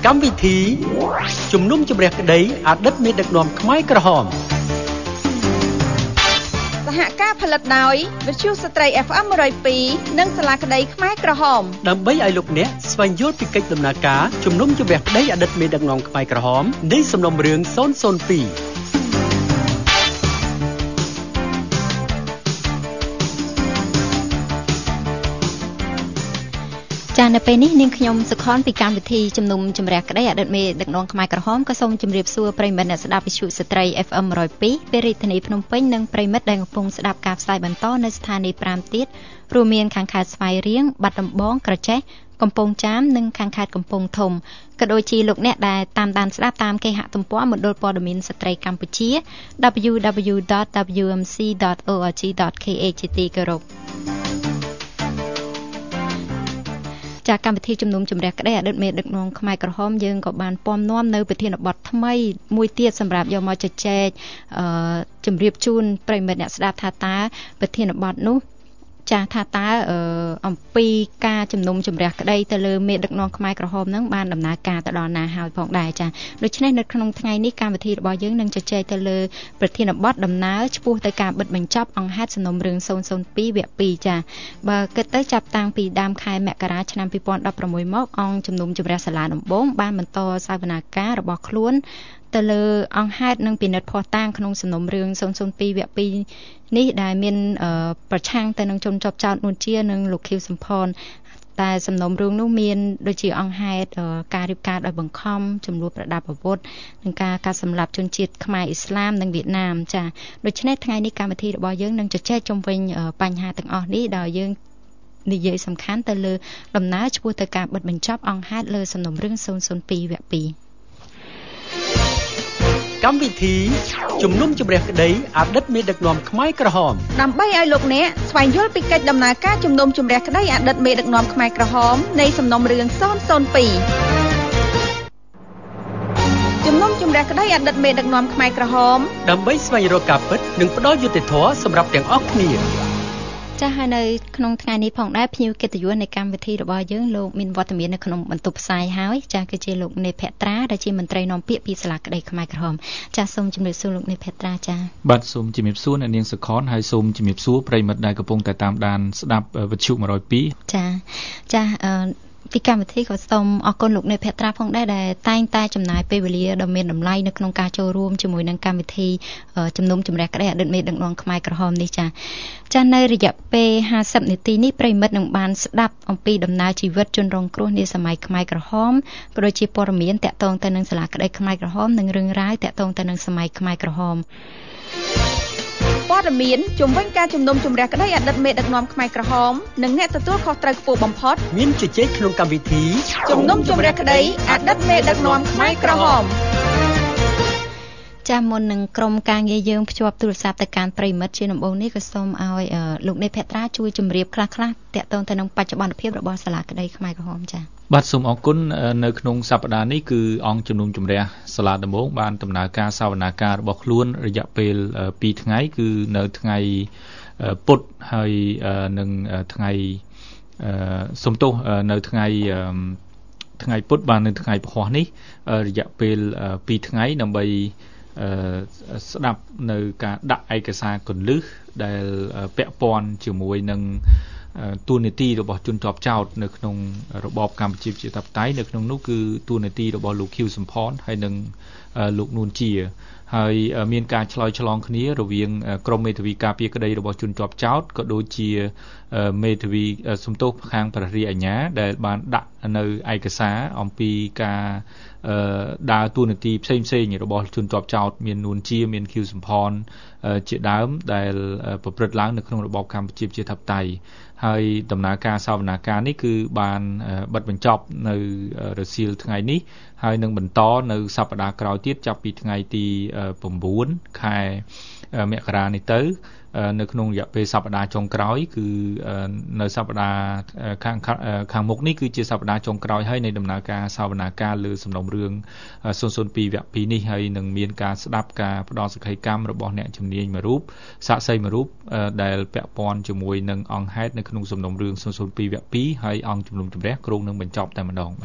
កម្មវិធីជំនុំជម្រះក្តីអតីតមេដឹកនាំខ្មែរក្រហមសហការផលិតដោយវិទ្យុស្ត្រី FM 102និងសាលាក្តីខ្មែរក្រហមដើម្បីឲ្យលោកអ្នកស្វែងយល់ពីកិច្ចដំណើរការជំនុំជម្រះក្តីអតីតមេដឹកនាំខ្មែរក្រហមនៃសំណុំរឿង002 ចានៅពេលនេះនាងខ្ញុំសុខនពីកម្មវិធីជំនុំជម្រះក្តីអតីតមេដឹកនាំខ្មែរក្រហមក៏សូមជម្រាបសួរប្រិយមិត្តអ្នកស្ដាប់វិទ្យុស្ត្រី FM 102ពីរាជធានីភ្នំពេញនិងប្រិយមិត្តដែលកំពុងស្ដាប់ការផ្សាយបន្តនៅស្ថានីយ៍5ទៀតរួមមានខាងខេត្តស្វាយរៀងបាត់ដំបងក្រចេះកំពង់ចាមនិងខាងខេត្តកំពង់ធំក៏ដូចជាលោកអ្នកដែលតាមដានស្ដាប់តាមគេហទំព័រមណ្ឌលព័ត៌មានស្ត្រីកម្ពុជា www.wmc.org.kh ជាទីគោរពจากកម្មវិធីជំនុំជម្រះក្តីអតីតមេដឹកនាំខ្មែរក្រហមយើងក៏បានពំនាំនៅប្រធានបទថ្មីមួយទៀតសម្រាប់យកមកជជែកជម្រាបជូនប្រិយមិត្តអ្នកស្ដាប់ថាតើប្រធានបទនោះចាស់ថាតើអំពីការជំនុំជម្រះក្តីទៅលើមេដឹកនាំខ្មែរក្រហមនឹងបានដំណើរការទៅដល់ណាហើយផងដែរចាដូច្នេះនៅក្នុងថ្ងៃនេះកម្មវិធីរបស់យើងនឹងជជែកទៅលើប្រធានបទដំណើរឆ្ពោះទៅការបិទបញ្ចប់អង្គហេតុសំណុំរឿង002វគ្គ2ចាបើគិតទៅចាប់តាំងពីដើមខែមករាឆ្នាំ2016មកអង្គជំនុំជម្រះសាលាដំបងបានបន្តសវនាការរបស់ខ្លួនទៅលើអង្គហេតុនិងពិនិត្យភស្តុតាងក្នុងសំណុំរឿង002វគ្គ2នេះដែលមានប្រឆាំងទៅនឹងជនជាប់ចោទនួនជានិងលោកខៀវសំផនតែសំណុំរឿងនោះមានដូចជាអង្គហេតុការរៀបការដោយបង្ខំចំនួនប្រដាប់អាវុធនិងការកាត់សម្លាប់ជនជាតិខ្មែរអ៊ីស្លាមនិងវៀតណាមចាដូច្នេះថ្ងៃនេះកម្មវិធីរបស់យើងនឹងជជែកជុំវិញបញ្ហាទាំងអស់នេះដោយយើងនិយាយសំខាន់ទៅលើដំណើរឆ្ពោះទៅការបិទបញ្ចប់អង្គហេតុលើសំណុំរឿង002វគ្គ2 កម្មវិធីជំនុំជម្រះក្តីអតីតមេដឹកនាំខ្មែរក្រហមដើម្បីឲ្យលោកអ្នកស្វែងយល់ពីកិច្ចដំណើរការជំនុំជម្រះក្តីអតីតមេដឹកនាំខ្មែរក្រហមនៃសំណុំរឿង002ជំនុំជម្រះក្តីអតីតមេដឹកនាំខ្មែរក្រហមដើម្បីស្វែងរកការពិតនិងផ្ដល់យុត្តិធម៌សម្រាប់ទាំងអស់គ្នាចាស់ហើយនៅក្នុងថ្ងៃនេះផងដែរភ្ញៀវកិត្តិយសនៃកម្មវិធីរបស់យើងលោកមានវត្តមាននៅក្នុងបន្ទប់ផ្សាយហើយចាស់គឺជាលោកនេភត្រាដែលជាមន្ត្រីនាំពាក្យពីសាលាក្តីខ្មែរក្រហមចាស់សូមជម្រាបសួរលោកនេភត្រាចាស់បាទសូមជម្រាបសួរអ្នកនាងសុខនហើយសូមជម្រាបសួរប្រិយមិត្តដែលកំពុងតែតាមដានស្ដាប់វិទ្យុ102 ចាស់ពីកម្មវិធីក៏សូមអរគុណលោកនេភត្រាផងដែរដែលតែងតែចំណាយពេលវេលាដ៏មានតម្លៃនៅក្នុងការចូលរួមជាមួយនឹងកម្មវិធីជំនុំជម្រះក្តីអតីតមេដឹកនាំខ្មែរក្រហមនេះចានៅរយៈពេល50នាទីនេះប្រិមិត្តនឹងបានស្ដាប់អំពីដំណើរជីវិតជនរងគ្រោះនាសម័យខ្មែរក្រហមក៏ដូចជាព័ត៌មានតាក់ទងទៅនឹងសាលាក្តីខ្មែរក្រហមនិងរឿងរ៉ាវតាក់ទងទៅនឹងសម័យខ្មែរក្រហមព័ត៌មានជំវិញការជំនុំជម្រះក្តីអតីតមេដឹកនាំខ្មែរក្រហមនិងអ្នកទទួលខុសត្រូវខ្ពស់បំផុតមានជជែកក្នុងកម្មវិធីជំនុំជម្រះក្តីអតីតមេដឹកនាំខ្មែរក្រហមចាមុននឹងក្រុមការងារយើងភ្ជាប់ទូរស័ព្ទទៅកាន់ប្រិមិត្តជាដំបូងនេះក៏សូមឲ្យលោកនេភត្រាជួយជម្រាបខ្លះៗតាក់ទងទៅនឹងបច្ចុប្បន្នភាពរបស់សាលាក្តីខ្មែរក្រហមចាបាទសូមអរគុណនៅក្នុងសប្តាហ៍នេះគឺអង្គជំនុំជម្រះសាលាដំបងបានដំណើរការសវនាការរបស់ខ្លួនរយៈពេល2ថ្ងៃគឺនៅថ្ងៃពុធហើយនឹងថ្ងៃសុំទោសនៅថ្ងៃពុធបាននៅថ្ងៃពហុនេះរយៈពេល2ថ្ងៃដើម្បីស្ដាប់នៅការដាក់ឯកសារគន្លឹះដែលពាក់ព័ន្ធជាមួយនឹងតួនាទីរបស់ជនជាប់ចោទនៅក្នុងរបបកម្ពុជាប្រជាធិបតេយ្យនៅក្នុងនោះគឺតួនាទីរបស់លោកខៀវសំផនហើយនិងលោកនួនជាហើយមានការឆ្លើយឆ្លងគ្នារវាងក្រមមេធាវីការពារក្តីរបស់ជនជាប់ចោទក៏ដូចជាមេធាវីសំទោសខាងព្រះរាជអាជ្ញាដែលបានដាក់នៅឯកសារអំពីការដើរតួនាទីផ្សេងៗរបស់ជនជាប់ចោទមាននួនជាមានខៀវសំផនជាដើមដែលប្រព្រឹត្តឡើងនៅក្នុងរបបកម្ពុជាប្រជាធិបតេយ្យហើយដំណើរការសវនាការនេះគឺបានបិទបញ្ចប់នៅរសៀលថ្ងៃនេះហើយនឹងបន្តនៅសប្តាហ៍ក្រោយទៀតចាប់ពីថ្ងៃទី9ខែមករានេះទៅនៅក្នុងរយៈពេលសប្តាហ៍ចុងក្រោយគឺនៅសប្តាហ៍ខាងមុខនេះគឺជាសប្តាហ៍ចុងក្រោយហើយនៃដំណើរការសវនាការលើសំណុំរឿង002វគ្គ2នេះហើយនឹងមានការស្ដាប់ការផ្ដល់សក្ខីកម្មរបស់អ្នកជំនាញមួយរូបសាក្សីមួយរូបដែលពាក់ព័ន្ធជាមួយនឹងអង្គហេតុនៅក្នុងសំណុំរឿង002វគ្គ2ហើយអង្គជំនុំជម្រះគ្រោងនឹងបញ្ចប់តែម្ដងបាទ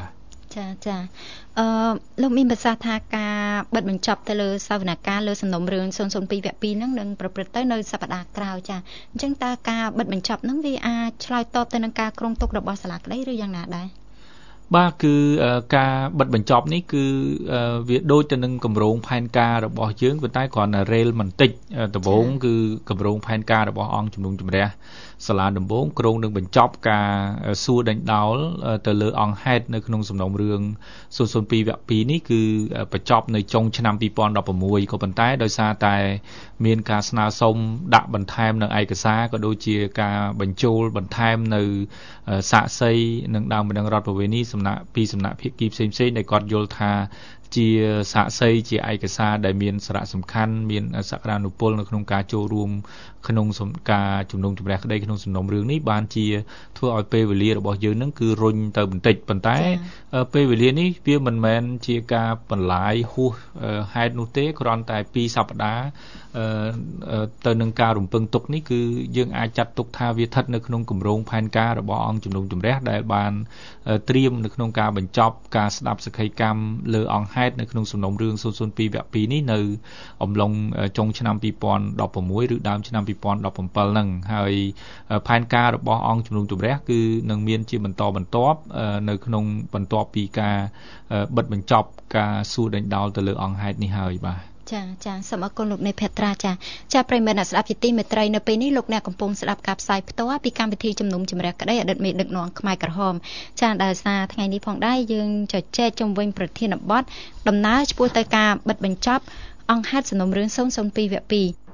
ចាលោកមានប្រសាសន៍ថាការបិទបញ្ចប់ទៅលើសវនកម្មលើសំណុំរឿង002 វគ្គ 2ហ្នឹងនឹងប្រព្រឹត្តទៅនៅសប្តាហ៍ក្រោយចាអញ្ចឹងតើការបិទបញ្ចប់ហ្នឹងវាអាចឆ្លើយតបទៅនឹងការគ្រោងទុករបស់សាលាក្តីឬយ៉ាងណាដែរបាទគឺការបិទបញ្ចប់នេះគឺវាដូចទៅនឹងគម្រោងផែនការរបស់យើងប៉ុន្តែគ្រាន់តែរេលបន្តិចដំបូងគឺគម្រោងផែនការរបស់អង្គជំនុំជម្រះសាលាដំបងក្រុងនឹងបញ្ចប់ការសួរដេញដោលទៅលើអង្គហេតុនៅក្នុងសំណុំរឿង002 វគ្គ 2នេះគឺបញ្ចប់នៅចុងឆ្នាំ2016ក៏ប៉ុន្តែដោយសារតែមានការស្នើសុំដាក់បន្ថែមនៅឯកសារក៏ដូចជាការបញ្ចូលបន្ថែមនៅសាក្សីនិងដើមបណ្ដឹងរដ្ឋប្រវេណីសំណាក់ភាគីផ្សេងៗដែលគាត់យល់ថាជាសាក្សីជាឯកសារដែលមានសារៈសំខាន់មានសក្តានុពលនៅក្នុងការចូលរួមក្នុងការជំនុំជម្រះក្តីក្នុងសំណុំរឿងនេះបានជាធ្វើឲ្យពេលវេលារបស់យើងនឹងគឺរុញទៅបន្តិចប៉ុន្តែពេលវេលានេះវាមិនមែនជាការបន្លាយហួសហេតុនោះទេគ្រាន់តែ2សប្តាហ៍ទៅនឹងការរំពឹងទុកនេះគឺយើងអាចចាត់ទុកថាវាស្ថិតនៅក្នុងគម្រោងផែនការរបស់អង្គជំនុំជម្រះដែលបានត្រៀមនៅក្នុងការបញ្ចប់ការស្ដាប់សក្ខីកម្មលើអង្គហេតុនៅក្នុងសំណុំរឿង002 វគ្គ 2នេះនៅអំឡុងចុងឆ្នាំ2016ឬដើមឆ្នាំ2017ហ្នឹងហើយផែនការរបស់អង្គជំនុំជម្រះគឺនឹងមានជាបន្តបន្ទាប់នៅក្នុងបន្ទាប់ពីការបិទបញ្ចប់ការសួរដេញដោលទៅលើអង្គហេតុនេះហើយបាទចាសូមអរគុណលោកនៃភត្រាចាប្រិយមិត្តអ្នកស្ដាប់ជាទីមេត្រីនៅពេលនេះលោកអ្នកកំពុងស្ដាប់ការផ្សាយផ្ទាល់ពីកម្មវិធីជំនុំជម្រះក្តីអតីតមេដឹកនាំខ្មែរក្រហមចាដោយសារថ្ងៃនេះផងដែរយើងជជែកជុំវិញប្រធានបទដំណើរឆ្ពោះទៅការបិទបញ្ចប់អង្គហេតុសំណុំរឿង002 វគ្គ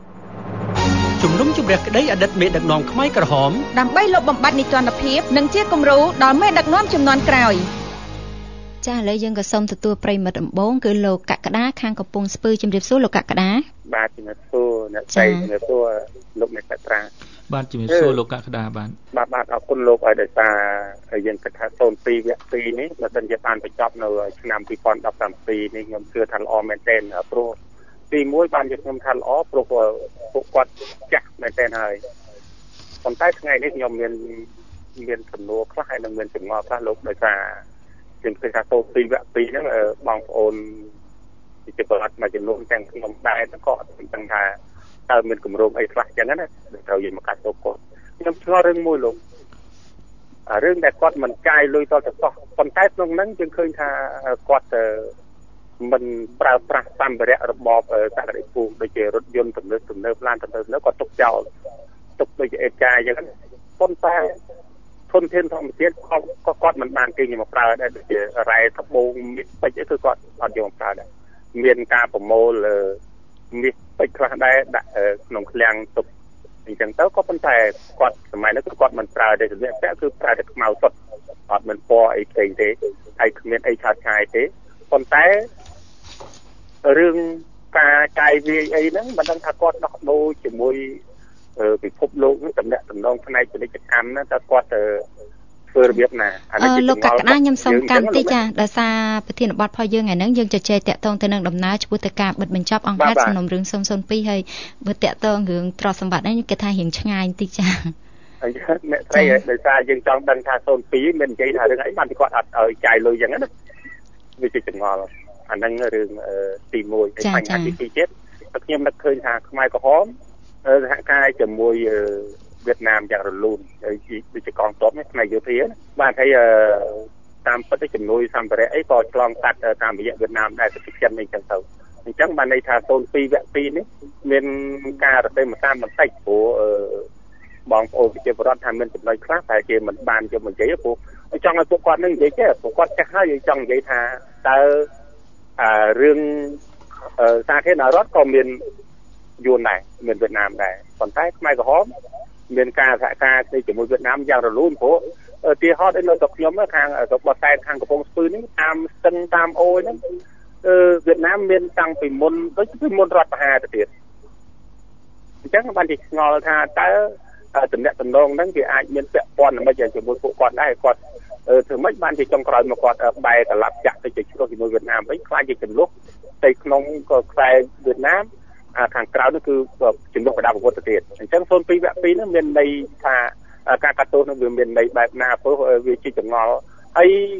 2 ជំនុំជម្រះក្តីអតីតមេដឹកនាំខ្មែរក្រហមដើម្បីលុបបំបាត់នីតិរដ្ឋភាពនិងជាគំរូដល់មេដឹកនាំជំនាន់ក្រោយចាឥឡូវយើងក៏សូមទទួលប្រិយមិត្តដំបងគឺលោកកក្កដាខាងកំពង់ស្ពឺជំរាបសួរលោកកក្កដាបាទជំរាបសួរអ្នកស្រីជំរាបសួរលោកអ្នកតាត្រាបាទជំរាបសួរលោកកក្កដាបាទអរគុណលោកឲ្យដោយសារយើងគិតថា002 វគ្គ 2នេះបើសិនជាបានបញ្ចប់នៅឆ្នាំ2017នេះខ្ញុំជឿថាល្អមែនទែនព្រោះទី1បានជាខ្ញុំថាល្អព្រោះពួកគាត់ចាស់មែនទែនហើយប៉ុន្តែថ្ងៃនេះខ្ញុំមានសំណួរខ្លះហើយនឹងមានចម្ងល់ខ្លះលោកដោយសារខ្ញុំគិតថា002 វគ្គ 2ហ្នឹងបងប្អូនជាប្រវត្តិមួយចំនួនទាំងខ្ញុំដែរក៏ដឹងថាតើមានគម្រោងអីខ្លះចឹងណាត្រូវយើងមកកាត់ទៅគាត់ខ្ញុំឆ្ងល់រឿងមួយលោករឿងដែលគាត់មិនចាយលុយតទៅសោះប៉ុន្តែក្នុងហ្នឹងយើងឃើញថាគាត់មិនប្រើប្រាស់សម្ភារៈរបបសក្តិភូមិដូចជារថយន្តទំនើបឡានទំនើបគាត់ទុកចោលទុកដូចជាអេតកាចឹងប៉ុន្តែធនធានធម្មជាតិគាត់មិនបានគេមកប្រើដែរដូចជារ៉ែត្បូងមាសពេជ្រគឺគាត់អត់យកមកប្រើដែរមានការប្រមូលមាសពេជ្រខ្លះដែរដាក់ក្នុងឃ្លាំងទុកអញ្ចឹងទៅក៏ប៉ុន្តែគាត់សម័យនោះគឺគាត់មិនប្រើទេសម្ភារៈគឺប្រើតែខ្មៅសុទ្ធអត់មានពណ៌អីផ្សេងទេហើយគ្មានអីឆាតឆាយទេប៉ុន្តែរឿងការចាយវាយអីហ្នឹងមិនដឹងថាគាត់ដោះដូរជាមួយពិភពលោកនេះតំណាក់តំណងផ្នែកពាណិជ្ជកម្មណាតើគាត់ធ្វើរបៀបណាលោកកក្កដាខ្ញុំសូមកាន់តិចចាដោយសារប្រធានបទរបស់យើងថ្ងៃហ្នឹងយើងជជែកតាក់ទងទៅនឹងដំណើរឆ្ពោះទៅការបិទបញ្ចប់អង្គហេតុសំណុំរឿង002ហើយបើតាក់ទងរឿងទ្រព្យសម្បត្តិនេះគេថារៀងឆ្ងាយបន្តិចចាហើយអ្នកស្រីដោយសារយើងចង់ដឹងថា002មាននិយាយថារឿងអីបានគាត់អត់ឲ្យចាយលុយអញ្ចឹងណាវាជាចម្ងល់អាហ្នឹងរឿងទី1ហើយបញ្ហាទី2ទៀតខ្ញុំនឹកឃើញថាខ្មែរក្រហមសហការជាមួយវៀតណាមយ៉ាងរលូនដូចជាកងទ័ពនេះផ្នែកយោធាបាទហើយតាមពិតទៅជំនួយសម្ភារៈអីក៏ឆ្លងកាត់តាមរយៈវៀតណាមដែរទៅចិនអីចឹងទៅអញ្ចឹងបានន័យថា002 វគ្គ 2នេះមានការរទេមតាមបន្តិចព្រោះបងប្អូនប្រជាពលរដ្ឋថាមានចំណុចខ្លះតែគេមិនបានយកមកនិយាយព្រោះចង់ឲ្យពួកគាត់នឹងនិយាយទេពួកគាត់ចេះហើយចង់និយាយថាតើរឿងសាធារណរដ្ឋក៏មានយួនដែរមានវៀតណាមដែរប៉ុន្តែខ្មែរក្រហមមានការសហការជាមួយវៀតណាមយ៉ាងរលូនព្រោះទីហោតនៅស្រុកខ្ញុំខាងស្រុកបរសែនខាងកំពង់ស្ពឺនេះតាមស្ទឹងតាមអូយហ្នឹងវៀតណាមមានតាំងពីមុនដូចពីមុនរដ្ឋប្រហារទៅទៀតអញ្ចឹងបានជាឆ្ងល់ថាតើតំណែងតំណងហ្នឹងគេអាចមានពាក់ព័ន្ធមិនជាមួយពួកគាត់ដែរគាត់ធ្វើម៉េចបានជាចុងក្រោយមកគាត់បែរត្រឡប់ចាក់ទៅជាឆ្លោះជាមួយវៀតណាមវិញខ្លាចជាចំនួនទៅក្នុងខ្សែវៀតណាមខាងក្រៅនោះគឺជំនួសបដាប្រវត្តិទៀតអញ្ចឹង002 វគ្គ 2នោះមានន័យថាការកាត់ទោសនោះវាមានន័យបែបណាព្រោះវាជាចម្ងល់ហើយ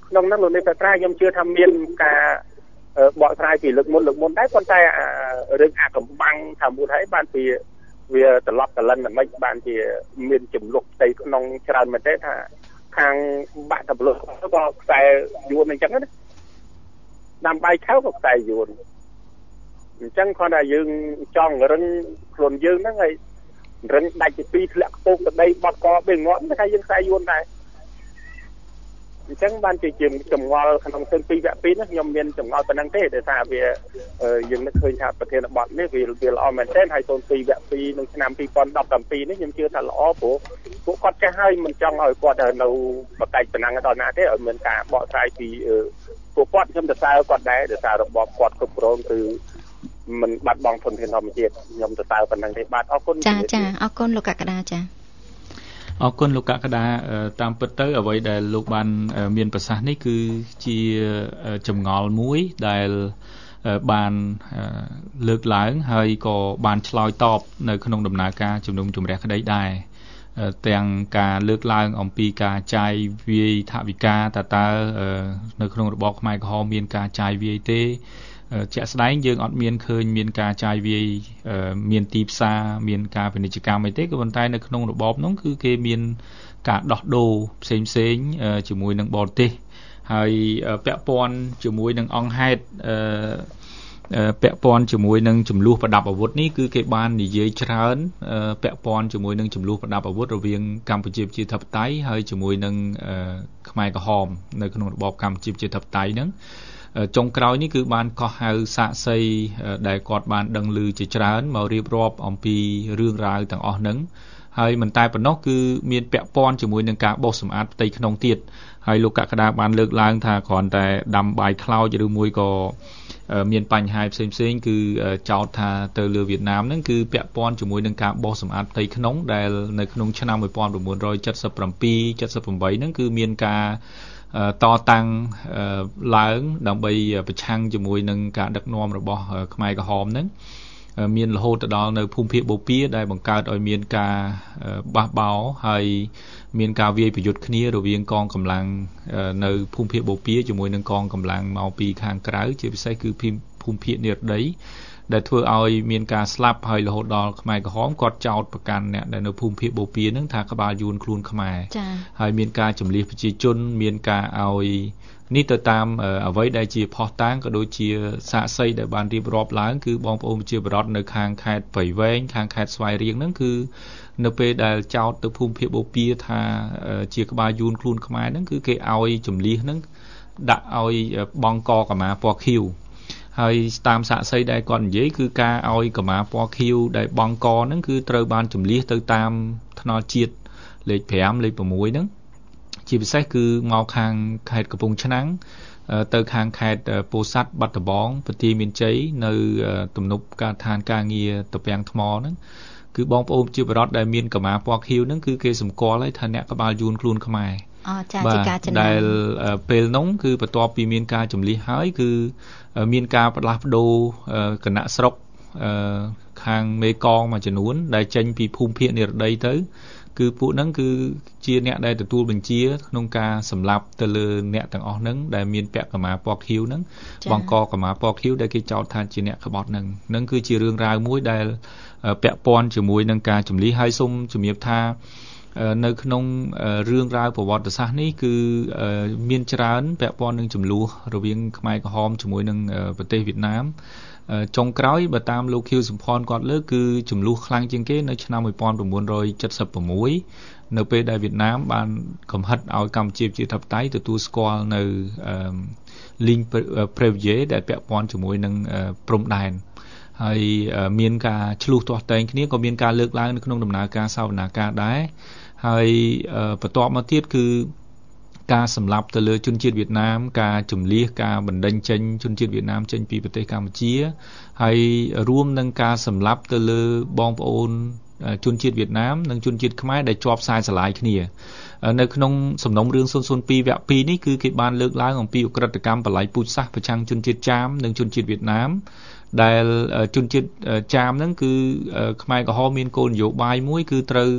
ក្នុងនោះលោកនេះតែត្រាខ្ញុំជឿថាមានការបកស្រាយពីលើកមុនដែរប៉ុន្តែរឿងអាកំបាំងថាមួយហើយបានពីវាត្រឡប់តលិនមិនបានជាមានចំនួនផ្ទៃក្នុងច្រើនមែនទេថាខាងបាក់តប្លុកក៏ខ្សែយួនអញ្ចឹងណាដាំបាយខៅក៏ខ្សែយួនអញ្ចឹងគាត់ថាយើងចង់រឹងខ្លួនយើងហ្នឹងហើយរឹងដាច់ពីពីធ្លាក់ខ្ពស់ទៅដីបត់កបេងត់ថាយើងខ្សែយួនដែរអញ្ចឹងបានជាចម្ងល់ក្នុងទិន2វគ្គ2នេះខ្ញុំមានចម្ងល់ប៉ុណ្ណឹងទេដោយសារវាយើងនឹកឃើញថាប្រធានបទនេះវាល្អមែនទែនហើយ02វគ្គ2ក្នុងឆ្នាំ2017នេះខ្ញុំជឿថាល្អព្រោះពួកគាត់ចេះហើយមិនចង់ឲ្យគាត់នៅបកាច់ប៉ុណ្ណឹងដល់ណាទេឲ្យមានការបកស្រាយពីពួកគាត់ខ្ញុំទៅសើគាត់ដែរដោយសាររបបគាត់គ្រប់គ្រងគឺមិនបាត់បង់ធនធានធម្មជាតិខ្ញុំទៅសើប៉ុណ្ណឹងទេបាទអរគុណចាអរគុណលោកកក្កដាចាអរគុណលោកកក្កដាតាមពិតទៅអ្វីដែលលោកបានមានប្រសាសន៍នេះគឺជាចម្ងល់មួយដែលបានលើកឡើងហើយក៏បានឆ្លើយតបនៅក្នុងដំណើរការជំនុំជម្រះក្តីដែរទាំងការលើកឡើងអំពីការចាយវាយថវិកាតើនៅក្នុងរបបខ្មែរក្រហមមានការចាយវាយទេជាក់ស្ដែងយើងអត់មានឃើញមានការចាយវាយមានទីផ្សារមានការពាណិជ្ជកម្មអីទេក៏ប៉ុន្តែនៅក្នុងរបបនោះគឺគេមានការដោះដូរផ្សេងជាមួយនឹងបរទេសហើយពាក់ព័ន្ធជាមួយនឹងអង្គហេតុពាក់ព័ន្ធជាមួយនឹងចំនួនប្រដាប់អាវុធនេះគឺគេបាននិយាយច្រើនពាក់ព័ន្ធជាមួយនឹងចំនួនប្រដាប់អាវុធរវាងកម្ពុជាប្រជាធិបតេយ្យហើយជាមួយនឹងខ្មែរក្រហមនៅក្នុងរបបកម្ពុជាប្រជាធិបតេយ្យហ្នឹងចុងក្រោយនេះគឺបានកោះហៅសាកសីដែលគាត់បានដឹងឮជាច្រើនមករៀបរាប់អំពីរឿងរ៉ាវទាំងអស់ហ្នឹងហើយមិនតែប៉ុណ្ណោះគឺមានពាក់ព័ន្ធជាមួយនឹងការបោសសម្អាតផ្ទៃក្នុងទៀតហើយលោកកក្កដាបានលើកឡើងថាគ្រាន់តែដាំបាយខ្លោចឬមួយក៏មានបញ្ហាផ្សេងគឺចោទថាទៅលើវៀតណាមហ្នឹងគឺពាក់ព័ន្ធជាមួយនឹងការបោសសម្អាតផ្ទៃក្នុងដែលនៅក្នុងឆ្នាំ1977 78ហ្នឹងគឺមានការតតាំងឡើងដើម្បីប្រឆាំងជាមួយនឹងការដឹកនាំរបស់ខ្មែរក្រហមហ្នឹងមានរហូតទៅដល់នៅភូមិភាគបូព៌ាដែលបង្កើតឲ្យមានការបះបោរហើយមានការវាយប្រយុទ្ធគ្នារវាងកងកម្លាំងនៅភូមិភាគបូព៌ាជាមួយនឹងកងកម្លាំងមកពីខាងក្រៅជាពិសេសគឺភូមិភាគនិរដីដែលធ្វើឲ្យមានការស្លាប់ហើយរហូតដល់ខ្មែរក្រហមគាត់ចោទប្រកាន់អ្នកដែលនៅភូមិភាគបូព៌ាហ្នឹងថាក្បាលយួនខ្លួនខ្មែរហើយមានការចម្លៀសប្រជាជនមានការឲ្យនេះទៅតាមអ្វីដែលជាផុសតាងក៏ដូចជាសាក្សីដែលបានរៀបរាប់ឡើងគឺបងប្អូនប្រជាពលរដ្ឋនៅខាងខេត្តព្រៃវែងខាងខេត្តស្វាយរៀងហ្នឹងគឺនៅពេលដែលចោទទៅភូមិភាគបូព៌ាថាជាក្បាលយួនខ្លួនខ្មែរហ្នឹងគឺគេឲ្យចម្លៀសហ្នឹងដាក់ឲ្យបងកកម្មាពណ៌ខៀវហើយតាមសាក្សីដែលគាត់និយាយគឺការឲ្យកម្មាពណ៌ខៀវដែលបងកហ្នឹងគឺត្រូវបានចម្លៀសទៅតាមថ្នល់ជាតិលេខ5លេខ6ហ្នឹងជាពិសេសគឺមកខាងខេត្តកំពង់ឆ្នាំងទៅខាងខេត្តពោធិ៍សាត់បាត់ដំបងបន្ទាយមានជ័យនៅទំនប់ការដ្ឋានការងារត្រពាំងថ្មហ្នឹងគឺបងប្អូនជាបរដ្ឋដែលមានកម្មាពណ៌ខៀវហ្នឹងគឺគេសម្គាល់ហើយថាអ្នកក្បាលយួនខ្លួនខ្មែរចាជាការចំណាដែលពេលនោះគឺបន្ទាប់ពីមានការចម្លៀសហើយគឺមានការផ្លាស់ប្ដូរគណៈស្រុកខាងមេកងមួយចំនួនដែលចេញពីភូមិភាគនិរដីទៅគឺពួកហ្នឹងគឺជាអ្នកដែលទទួលបញ្ជាក្នុងការសម្លាប់ទៅលើអ្នកទាំងអស់ហ្នឹងដែលមានពាក់កម្មាពណ៌ខៀវហ្នឹងបង្កកម្មាពណ៌ខៀវដែលគេចោទថាជាអ្នកក្បត់ហ្នឹងគឺជារឿងរ៉ាវមួយដែលពាក់ព័ន្ធជាមួយនឹងការចម្លៀសហើយសូមជំរាបថានៅក្នុងរឿងរ៉ាវប្រវត្តិសាស្ត្រនេះគឺមានច្រើនពាក់ព័ន្ធនឹងចំនួនរវាងខ្មែរក្រហមជាមួយនឹងប្រទេសវៀតណាមចុងក្រោយបើតាមលោកខៀវសំផនគាត់លើកគឺចំនួនខ្លាំងជាងគេនៅឆ្នាំ1976នៅពេលដែលវៀតណាមបានកំហិតឲ្យកម្ពុជាប្រជាធិបតេយ្យទទួលស្គាល់នៅលីងព្រេវយេដែលពាក់ព័ន្ធជាមួយនឹងព្រំដែនហើយមានការឆ្លុះទាស់តែងគ្នាក៏មានការលើកឡើងនៅក្នុងដំណើរការសវនាការដែរហើយបន្ទាប់មកទៀតគឺការសម្លាប់ទៅលើជនជាតិវៀតណាមការចម្លៀសការបណ្ដេញចេញជនជាតិវៀតណាមចេញពីប្រទេសកម្ពុជាហើយរួមនឹងការសម្លាប់ទៅលើបងប្អូនជនជាតិវៀតណាមនិងជនជាតិខ្មែរដែលជាប់ខ្សែស្រឡាយគ្នានៅក្នុងសំណុំរឿង002វគ្គ2នេះគឺគេបានលើកឡើងអំពីឧក្រិដ្ឋកម្មបល័យពូជសាសន៍ប្រឆាំងជនជាតិចាមនិងជនជាតិវៀតណាមដែលជនជាតិចាមហ្នឹងគឺខ្មែរក្រហមមានគោលនយោបាយមួយគឺត្រូវ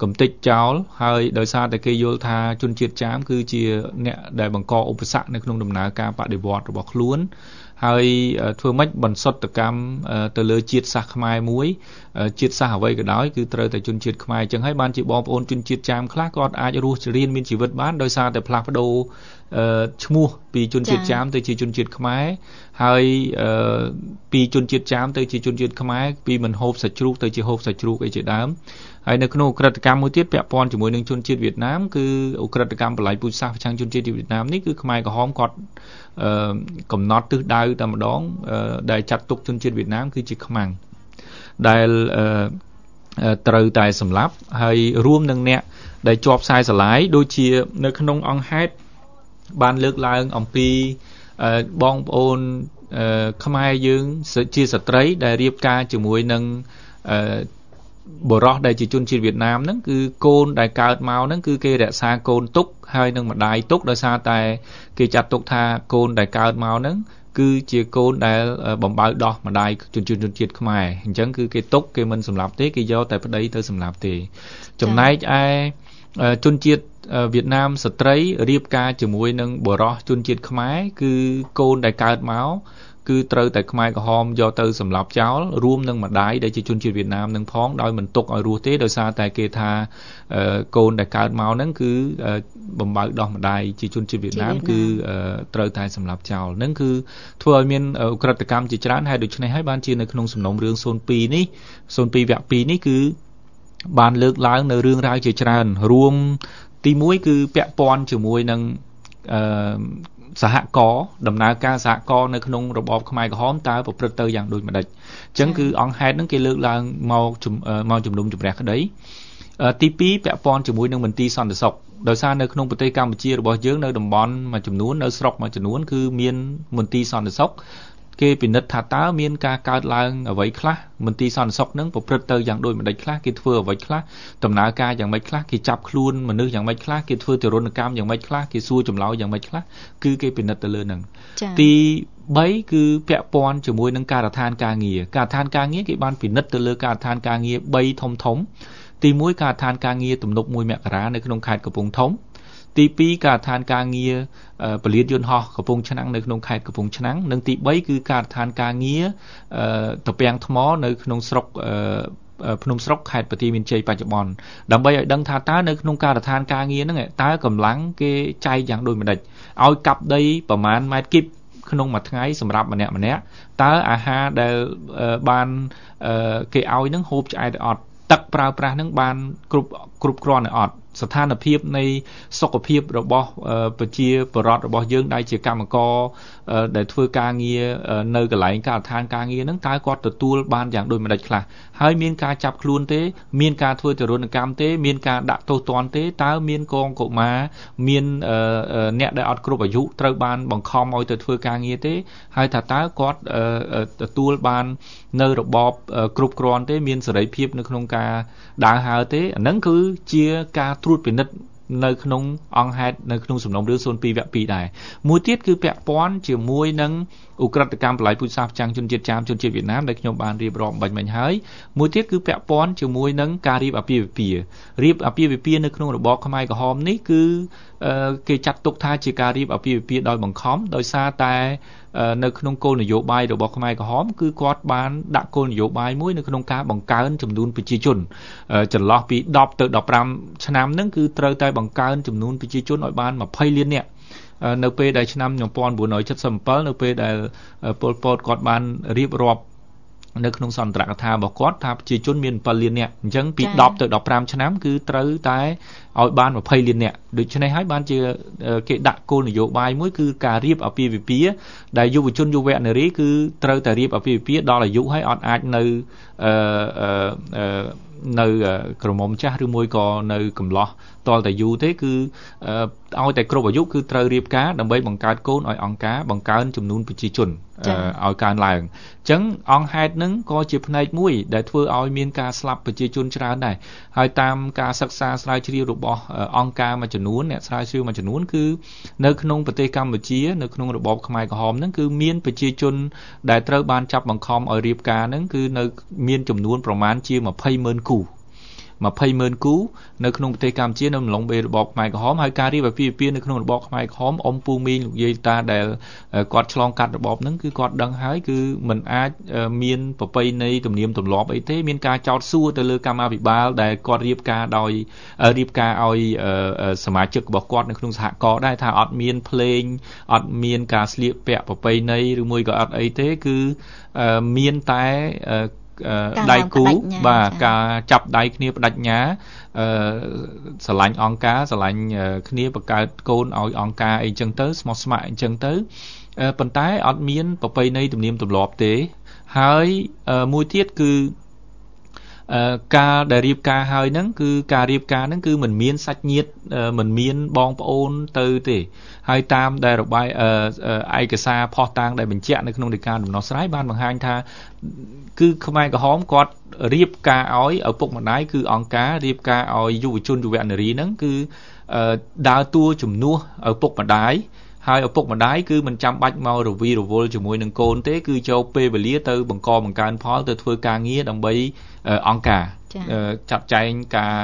កំតិចចោលហើយដោយសារតែគេយល់ថាជនជាតិចាមគឺជាអ្នកដែលបង្កឧបសគ្គនៅក្នុងដំណើរការបដិវត្តរបស់ខ្លួនហើយធ្វើម៉េចបន្សុទ្ធកម្មទៅលើជាតិសាសន៍ខ្មែរមួយជាតិសាសន៍អ្វីក៏ដោយគឺត្រូវតែជនជាតិខ្មែរអញ្ចឹងហើយបានជាបងប្អូនជនជាតិចាមខ្លះគាត់អាចរស់រៀនមានជីវិតបានដោយសារតែផ្លាស់ប្ដូរឈ្មោះពីជនជាតិចាមទៅជាជនជាតិខ្មែរហើយពីជនជាតិចាមទៅជាជនជាតិខ្មែរពីមិនហូបសាច់ជ្រូកទៅជាហូបសាច់ជ្រូកអីជាដើមហើយនៅក្នុងក្រិតកម្មមួយទៀតពាក់ព័ន្ធជាមួយនឹងជនជាតិវៀតណាមគឺក្រិតកម្មបល្ល័យពូជសាសន៍ប្រឆាំងជនជាតិវៀតណាមនេះគឺខ្មែរក្រហមគាត់កំណត់ទិសដៅតែម្ដងដែលចាត់ទុកជនជាតិវៀតណាមគឺជាខ្មាំងដែលត្រូវតែសម្លាប់ហើយរួមនឹងអ្នកដែលជាប់ខ្សែស្រឡាយដូចជានៅក្នុងអង្គហេតុបានលើកឡើងអំពីបងប្អូនខ្មែរយើងជាស្ត្រីដែលរៀបការជាមួយនឹងបុរសដែលជាជនជាតិវៀតណាមហ្នឹងគឺកូនដែលកើតមកហ្នឹងគឺគេរក្សាកូនទុកហើយនឹងម្ដាយទុកដោយសារតែគេចាត់ទុកថាកូនដែលកើតមកហ្នឹងគឺជាកូនដែលបំបៅដោះម្ដាយជនជាតិខ្មែរអញ្ចឹងគឺគេទុកគេមិនសម្លាប់ទេគេយកតែប្តីទៅសម្លាប់ទេចំណែកឯជនជាតិវៀតណាមស្ត្រីរៀបការជាមួយនឹងបុរសជនជាតិខ្មែរគឺកូនដែលកើតមកគឺត្រូវតែខ្មែរក្រហមយកទៅសម្លាប់ចោលរួមនឹងម្ដាយដែលជាជនជាតិវៀតណាមនឹងផងដោយមិនទុកឲ្យរស់ទេដោយសារតែគេថាកូនដែលកើតមកហ្នឹងគឺបំបៅដោះម្ដាយជាជនជាតិវៀតណាមគឺត្រូវតែសម្លាប់ចោលហ្នឹងគឺធ្វើឲ្យមានឧក្រិដ្ឋកម្មជាច្រើនហើយដូច្នេះហើយបានជានៅក្នុងសំណុំរឿង02នេះ02វគ្គ2នេះគឺបានលើកឡើងនៅរឿងរ៉ាវជាច្រើនរួមទី1គឺពាក់ព័ន្ធជាមួយនឹងសហករណ៍ដំណើរការសហករណ៍នៅក្នុងរបបខ្មែរក្រហមតើប្រព្រឹត្តទៅយ៉ាងដូចម្ដេចអញ្ចឹងគឺអង្គហេតុហ្នឹងគេលើកឡើងមកជំនុំជម្រះក្តីទី2ពាក់ព័ន្ធជាមួយនឹងមន្ទីរសន្តិសុខដោយសារនៅក្នុងប្រទេសកម្ពុជារបស់យើងនៅតំបន់មួយចំនួននៅស្រុកមួយចំនួនគឺមានមន្ទីរសន្តិសុខគេពិនិត្យថាតើមានការកើតឡើងអ្វីខ្លះមន្ទីរសន្តិសុខនឹងប្រព្រឹត្តទៅយ៉ាងដូចម្ដេចខ្លះគេធ្វើអ្វីខ្លះដំណើរការយ៉ាងម៉េចខ្លះគេចាប់ខ្លួនមនុស្សយ៉ាងម៉េចខ្លះគេធ្វើទរណកម្មយ៉ាងម៉េចខ្លះគេសួរចម្លើយយ៉ាងម៉េចខ្លះគឺគេពិនិត្យទៅលើនឹងទី3គឺពាក់ព័ន្ធជាមួយនឹងការដ្ឋានការងារការដ្ឋានការងារគេបានពិនិត្យទៅលើការដ្ឋានការងារ3ធំទី1ការដ្ឋានការងារទំនប់1មករានៅក្នុងខេត្តកំពង់ធំទី2ការដ្ឋានការងារពលានយន្តហោះកំពង់ឆ្នាំងនៅក្នុងខេត្តកំពង់ឆ្នាំងនិងទី3គឺការដ្ឋានការងារត្រពាំងថ្មនៅក្នុងស្រុកភ្នំស្រុកខេត្តបន្ទាយមានជ័យបច្ចុប្បន្នដើម្បីឲ្យដឹងថាតើនៅក្នុងការដ្ឋានការងារហ្នឹងតើកម្លាំងគេចែកយ៉ាងដូចម្ដេចឲ្យកាប់ដីប្រមាណម៉ែត្រគីបក្នុងមួយថ្ងៃសម្រាប់ម្នាក់តើអាហារដែលបានគេឲ្យហ្នឹងហូបឆ្អែតអត់ទឹកប្រើប្រាស់ហ្នឹងបានគ្រប់គ្រាន់អត់ស្ថានភាពនៃសុខភាពរបស់ប្រជាពលរដ្ឋរបស់យើងដែលជាកម្មករដែលធ្វើការងារនៅកន្លែងការដ្ឋានការងារហ្នឹងតើគាត់ទទួលបានយ៉ាងដូចម្ដេចខ្លះហើយមានការចាប់ខ្លួនទេមានការធ្វើទរណកម្មទេមានការដាក់ទោសទណ្ឌទេតើមានកងកុមារមានអ្នកដែលអត់គ្រប់អាយុត្រូវបានបង្ខំឲ្យទៅធ្វើការងារទេហើយថាតើគាត់ទទួលបាននៅរបបគ្រប់គ្រាន់ទេមានសេរីភាពនៅក្នុងការដើរហើរទេអាហ្នឹងគឺជាការត្រួតពិនិត្យនៅក្នុងអង្គហេតុនៅក្នុងសំណុំរឿង02វគ្គ2ដែរមួយទៀតគឺពាក់ព័ន្ធជាមួយនឹងឧក្រិដ្ឋកម្មបល្ល័យពូជសាសន៍ប្រឆាំងជនជាតិចាមជនជាតិវៀតណាមដែលខ្ញុំបានរៀបរាប់បាញ់មិញហើយមួយទៀតគឺពាក់ព័ន្ធជាមួយនឹងការរៀបអាពាហ៍ពិពាហ៍នៅក្នុងរបបខ្មែរក្រហមនេះគឺគេចាត់ទុកថាជាការរៀបអាពាហ៍ពិពាហ៍ដោយបង្ខំដោយសារតែនៅក្នុងគោលនយោបាយរបស់ខ្មែរក្រហមគឺគាត់បានដាក់គោលនយោបាយមួយនៅក្នុងការបង្កើនចំនួនប្រជាជនចន្លោះពី10ទៅ15ឆ្នាំហ្នឹងគឺត្រូវតែបង្កើនចំនួនប្រជាជនឲ្យបាន20លាននាក់នៅពេលដែលឆ្នាំ1977នៅពេលដែលប៉ុលពតគាត់បានរៀបរាប់នៅក្នុងសន្ទរកថារបស់គាត់ថាប្រជាជនមាន7លាននាក់អញ្ចឹងពី10ទៅ15ឆ្នាំគឺត្រូវតែឲ្យបាន20លាននាក់ដូច្នេះហើយបានជាគេដាក់គោលនយោបាយមួយគឺការរៀបអាពាហ៍ពិពាហ៍ដែលយុវជនយុវនារីគឺត្រូវតែរៀបអាពាហ៍ពិពាហ៍ដល់អាយុហើយអត់អាចនៅក្រមុំចាស់ឬមួយក៏នៅកំឡោះតលតែយូរទេគឺឲ្យតែគ្រប់អាយុគឺត្រូវរៀបការដើម្បីបង្កើតកូនឲ្យអង្គការបង្កើនចំនួនប្រជាជនឲ្យកើនឡើងអញ្ចឹងអង្គហេតុហ្នឹងក៏ជាផ្នែកមួយដែលធ្វើឲ្យមានការស្លាប់ប្រជាជនច្រើនដែរហើយតាមការសិក្សាស្រាវជ្រាវរបស់អង្គការមួយចំនួនអ្នកស្រាវជ្រាវមួយចំនួនគឺនៅក្នុងប្រទេសកម្ពុជានៅក្នុងរបបខ្មែរក្រហមហ្នឹងគឺមានប្រជាជនដែលត្រូវបានចាប់បង្ខំឲ្យរៀបការហ្នឹងគឺនៅមានចំនួនប្រមាណជា200,000 គូ 20,000 គូនៅក្នុងប្រទេសកម្ពុជានៅអំឡុងពេលរបបខ្មែរក្រហមហើយការរៀបអាពាហ៍ពិពាហ៍នៅក្នុងរបបខ្មែរក្រហមអ៊ំពូមីងលោកយាយតាដែលគាត់ឆ្លងកាត់របបហ្នឹងគឺគាត់ដឹងហើយគឺមិនអាចមានប្រពៃណីទំនៀមទម្លាប់អីទេមានការចោទសួរទៅលើកម្មាភិបាលដែលគាត់រៀបការឲ្យសមាជិករបស់គាត់នៅក្នុងសហគមន៍ដែរថាអត់មានភ្លេងអត់មានការស្លៀកពាក់ប្រពៃណីឬមួយក៏អត់អីទេគឺមានតែដៃគូបាទការចាប់ដៃគ្នាបដិញ្ញាស្រឡាញ់អង្គការស្រឡាញ់គ្នាបង្កើតកូនឲ្យអង្គការអីចឹងទៅស្មោះស្ម័គ្រអីចឹងទៅប៉ុន្តែអត់មានប្រពៃណីទំនៀមទម្លាប់ទេហើយមួយទៀតគឺការដែលរៀបការហើយហ្នឹងគឺការរៀបការហ្នឹងគឺមិនមានសាច់ញាតិមិនមានបងប្អូនទៅទេហើយតាមដែលរបាយឯកសារផុសតាងដែលបញ្ជាក់នៅក្នុងដីកាដំណោះស្រាយបានបង្ហាញថាគឺខ្មែរក្រហមគាត់រៀបការឲ្យឪពុកម្ដាយគឺអង្គការរៀបការឲ្យយុវជនយុវនារីហ្នឹងគឺដើរតួជំនួសឪពុកម្ដាយហើយឪពុកម្ដាយគឺមិនចាំបាច់មករវីរវល់ជាមួយនឹងកូនទេគឺចូលពេលវេលាទៅបង្កបង្កើនផលទៅធ្វើការងារដើម្បីអង្គការចាត់ចែងការ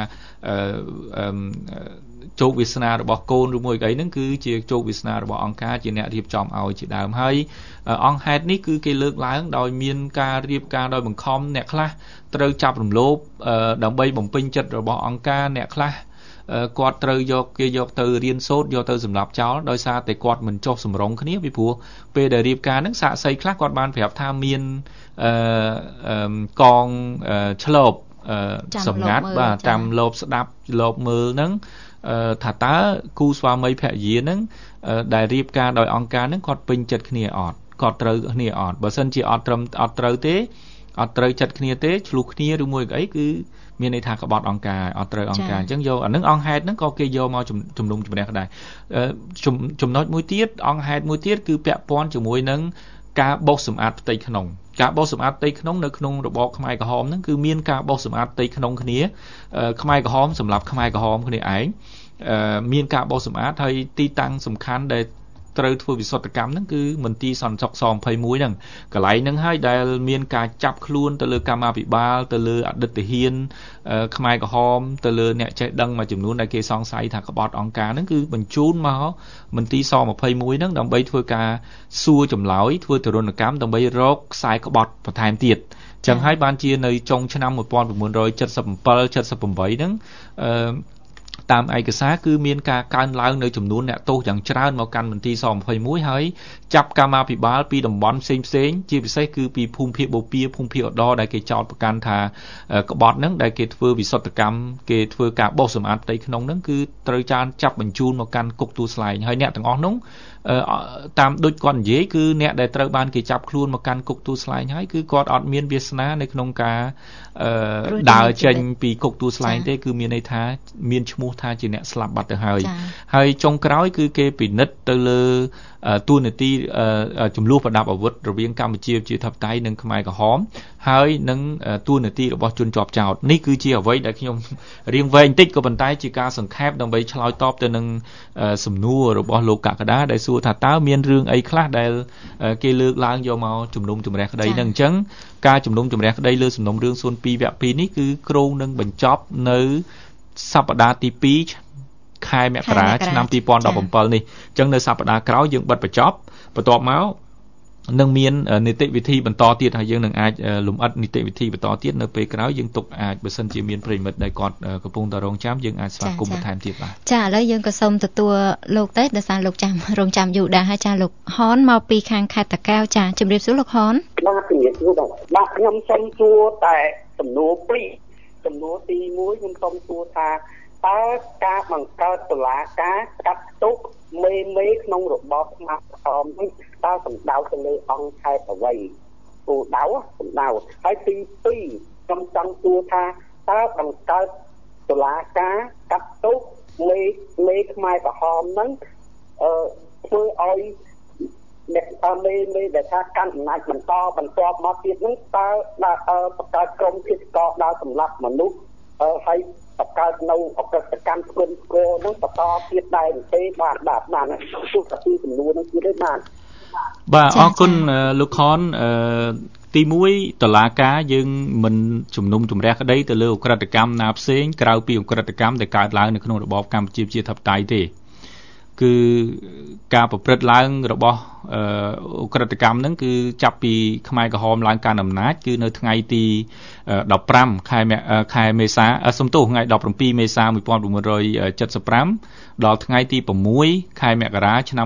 ជោគវាសនារបស់កូនឬមួយអីហ្នឹងគឺជាជោគវាសនារបស់អង្គការជាអ្នករៀបចំឲ្យជាដើមហើយអង្គហេតុនេះគឺគេលើកឡើងដោយមានការរៀបការដោយបង្ខំអ្នកខ្លះត្រូវចាប់រំលោភដើម្បីបំពេញចិត្តរបស់អង្គការអ្នកខ្លះគាត់ត្រូវគេយកទៅរៀនសូត្រយកទៅសម្រាប់ចោលដោយសារតែគាត់មិនចុះសម្រុងគ្នាពីព្រោះពេលដែលរៀបការហ្នឹងសាក្សីខ្លះគាត់បានប្រាប់ថាមានកងឆ្លបសម្ងាត់បាទតាមលបស្ដាប់លបមើលហ្នឹងថាតើគូស្វាមីភរិយាហ្នឹងដែលរៀបការដោយអង្គការហ្នឹងគាត់ពេញចិត្តគ្នាអត់គាត់ត្រូវគ្នាអត់បើសិនជាអត់ត្រូវទេអត់ត្រូវចិត្តគ្នាទេឆ្លុះគ្នាឬមួយអីគឺមានន័យថាក្បត់អង្គការអត់ត្រូវអង្គការអញ្ចឹងយកអានឹងអង្គហេតុហ្នឹងក៏គេយកមកជំនុំជម្រះដែរចំណុចមួយទៀតអង្គហេតុមួយទៀតគឺពាក់ព័ន្ធជាមួយនឹងការបោសសម្អាតផ្ទៃក្នុងការបោសសម្អាតផ្ទៃក្នុងនៅក្នុងរបបខ្មែរក្រហមហ្នឹងគឺមានការបោសសម្អាតផ្ទៃក្នុងគ្នាខ្មែរក្រហមសម្រាប់ខ្មែរក្រហមគ្នាឯងមានការបោសសម្អាតហើយទីតាំងសំខាន់ដែលត្រូវធ្វើវិសុទ្ធកម្មហ្នឹងគឺមន្ទីរសន្តិសុខស21ហ្នឹងកន្លែងហ្នឹងហើយដែលមានការចាប់ខ្លួនទៅលើកម្មាភិបាលទៅលើអតីតហ៊ានខ្មែរក្រហមទៅលើអ្នកចេះដឹងមួយចំនួនដែលគេសង្ស័យថាក្បត់អង្គការហ្នឹងគឺបញ្ជូនមកមន្ទីរស21ហ្នឹងដើម្បីធ្វើការសួរចម្លើយធ្វើទរណកម្មដើម្បីរកខ្សែក្បត់បន្ថែមទៀតចឹងហើយបានជានៅចុងឆ្នាំ1977 78ហ្នឹងតាមឯកសារគឺមានការកើនឡើងនៅចំនួនអ្នកទោសយ៉ាងច្រើនមកកាន់មន្ទីរស21ហើយចាប់កម្មាភិបាលពីតំបន់ផ្សេងជាពិសេសគឺពីភូមិភាគបូព៌ាភូមិភាគឧត្តរដែលគេចោទប្រកាន់ថាក្បត់ហ្នឹងដែលគេធ្វើវិសុទ្ធកម្មគេធ្វើការបោសសម្អាតផ្ទៃក្នុងហ្នឹងគឺត្រូវចាប់បញ្ជូនមកកាន់គុកទួលស្លែងហើយអ្នកទាំងអស់នោះតាមដូចគាត់និយាយគឺអ្នកដែលត្រូវបានគេចាប់ខ្លួនមកកាន់គុកទួលស្លែងហើយគឺគាត់អត់មានវាសនានៅក្នុងការដើរចេញពីគុកទួលស្លែងទេគឺមានន័យថាមានឈ្មោះថាជាអ្នកស្លាប់បាត់ទៅហើយចុងក្រោយគឺគេពិនិត្យទៅលើទូនាទីចំនួនប្រដាប់អាវុធរវាងកម្ពុជាជាធិបតេយ្យនិងខ្មែរក្រហមហើយនឹងទូនាទីរបស់ជនជាប់ចោទនេះគឺជាអ្វីដែលខ្ញុំរៀងវែងតិចក៏ប៉ុន្តែជាការសង្ខេបដើម្បីឆ្លើយតបទៅនឹងសំណួររបស់លោកកក្កដាដែលសួរថាតើមានរឿងអីខ្លះដែលគេលើកឡើងយកមកជំនុំជម្រះក្តីនឹងអញ្ចឹងការជំនុំជម្រះក្តីលើសំណុំរឿង02 វគ្គ 2នេះគឺគ្រោងនឹងបញ្ចប់នៅសប្តាហ៍ទី2ខែមករាឆ្នាំ2017នេះអញ្ចឹងនៅសប្តាហ៍ក្រោយយើងបិទបញ្ចប់បន្ទាប់មកនឹងមាននីតិវិធីបន្តទៀតហើយយើងនឹងអាចលំអិតនីតិវិធីបន្តទៀតនៅពេលក្រោយយើងទុកអាចបើសិនជាមានប្រិមិត្តដែលគាត់កំពុងតែរងចាំយើងអាចស្វាគមន៍បន្ថែមទៀតបាទចាឥឡូវយើងក៏សូមទទួលលោកទេដោយសារលោកចាំរងចាំយូរដែរហើយចាលោកហនមកពីខាងខេត្តតាកែវចាជម្រាបសួរលោកហនបាទជំរាបសួរបាទខ្ញុំសូមសួរតែសំណួរ2សំណួរទី1ខ្ញុំសូមសួរថាតើការបង្កើតតុលាការកាត់ទោសមេក្នុងរបបខ្មែរក្រហមនេះតើសំដៅទៅលើអង្គហេតុអ្វីគោលដៅសំដៅហើយទី2ខ្ញុំចង់សួរថាតើបង្កើតតុលាការកាត់ទោសមេខ្មែរក្រហមហ្នឹងធ្វើឲ្យអ្នកមេដែលថាកាន់អំណាចបន្តមកទៀតហ្នឹងតើបង្កើតក្រុមភេទកដល់សម្លាប់មនុស្សហើយបង្កើតនៅអក្រិតកម្មធ្ងន់ធ្ងរនឹងបន្តទៀតដែរទេបាទទោះតែពីចំនួននឹងទៀតទេបាទអរគុណលោកខនទី1តុលាការយើងមិនជំនុំជម្រះក្តីទៅលើឧក្រិដ្ឋកម្មណាផ្សេងក្រៅពីឧក្រិដ្ឋកម្មដែលកើតឡើងនៅក្នុងរបបកម្ពុជាប្រជាធិបតេយ្យទេគឺការប្រព្រឹត្តឡើងរបស់ឧក្រិដ្ឋកម្មហ្នឹងគឺចាប់ពីខ្មែរក្រហមឡើងកាន់អំណាចគឺនៅថ្ងៃទី15ខែមេសាសំទោសថ្ងៃ17មេសា1975ដល់ថ្ងៃទី6ខែមករាឆ្នាំ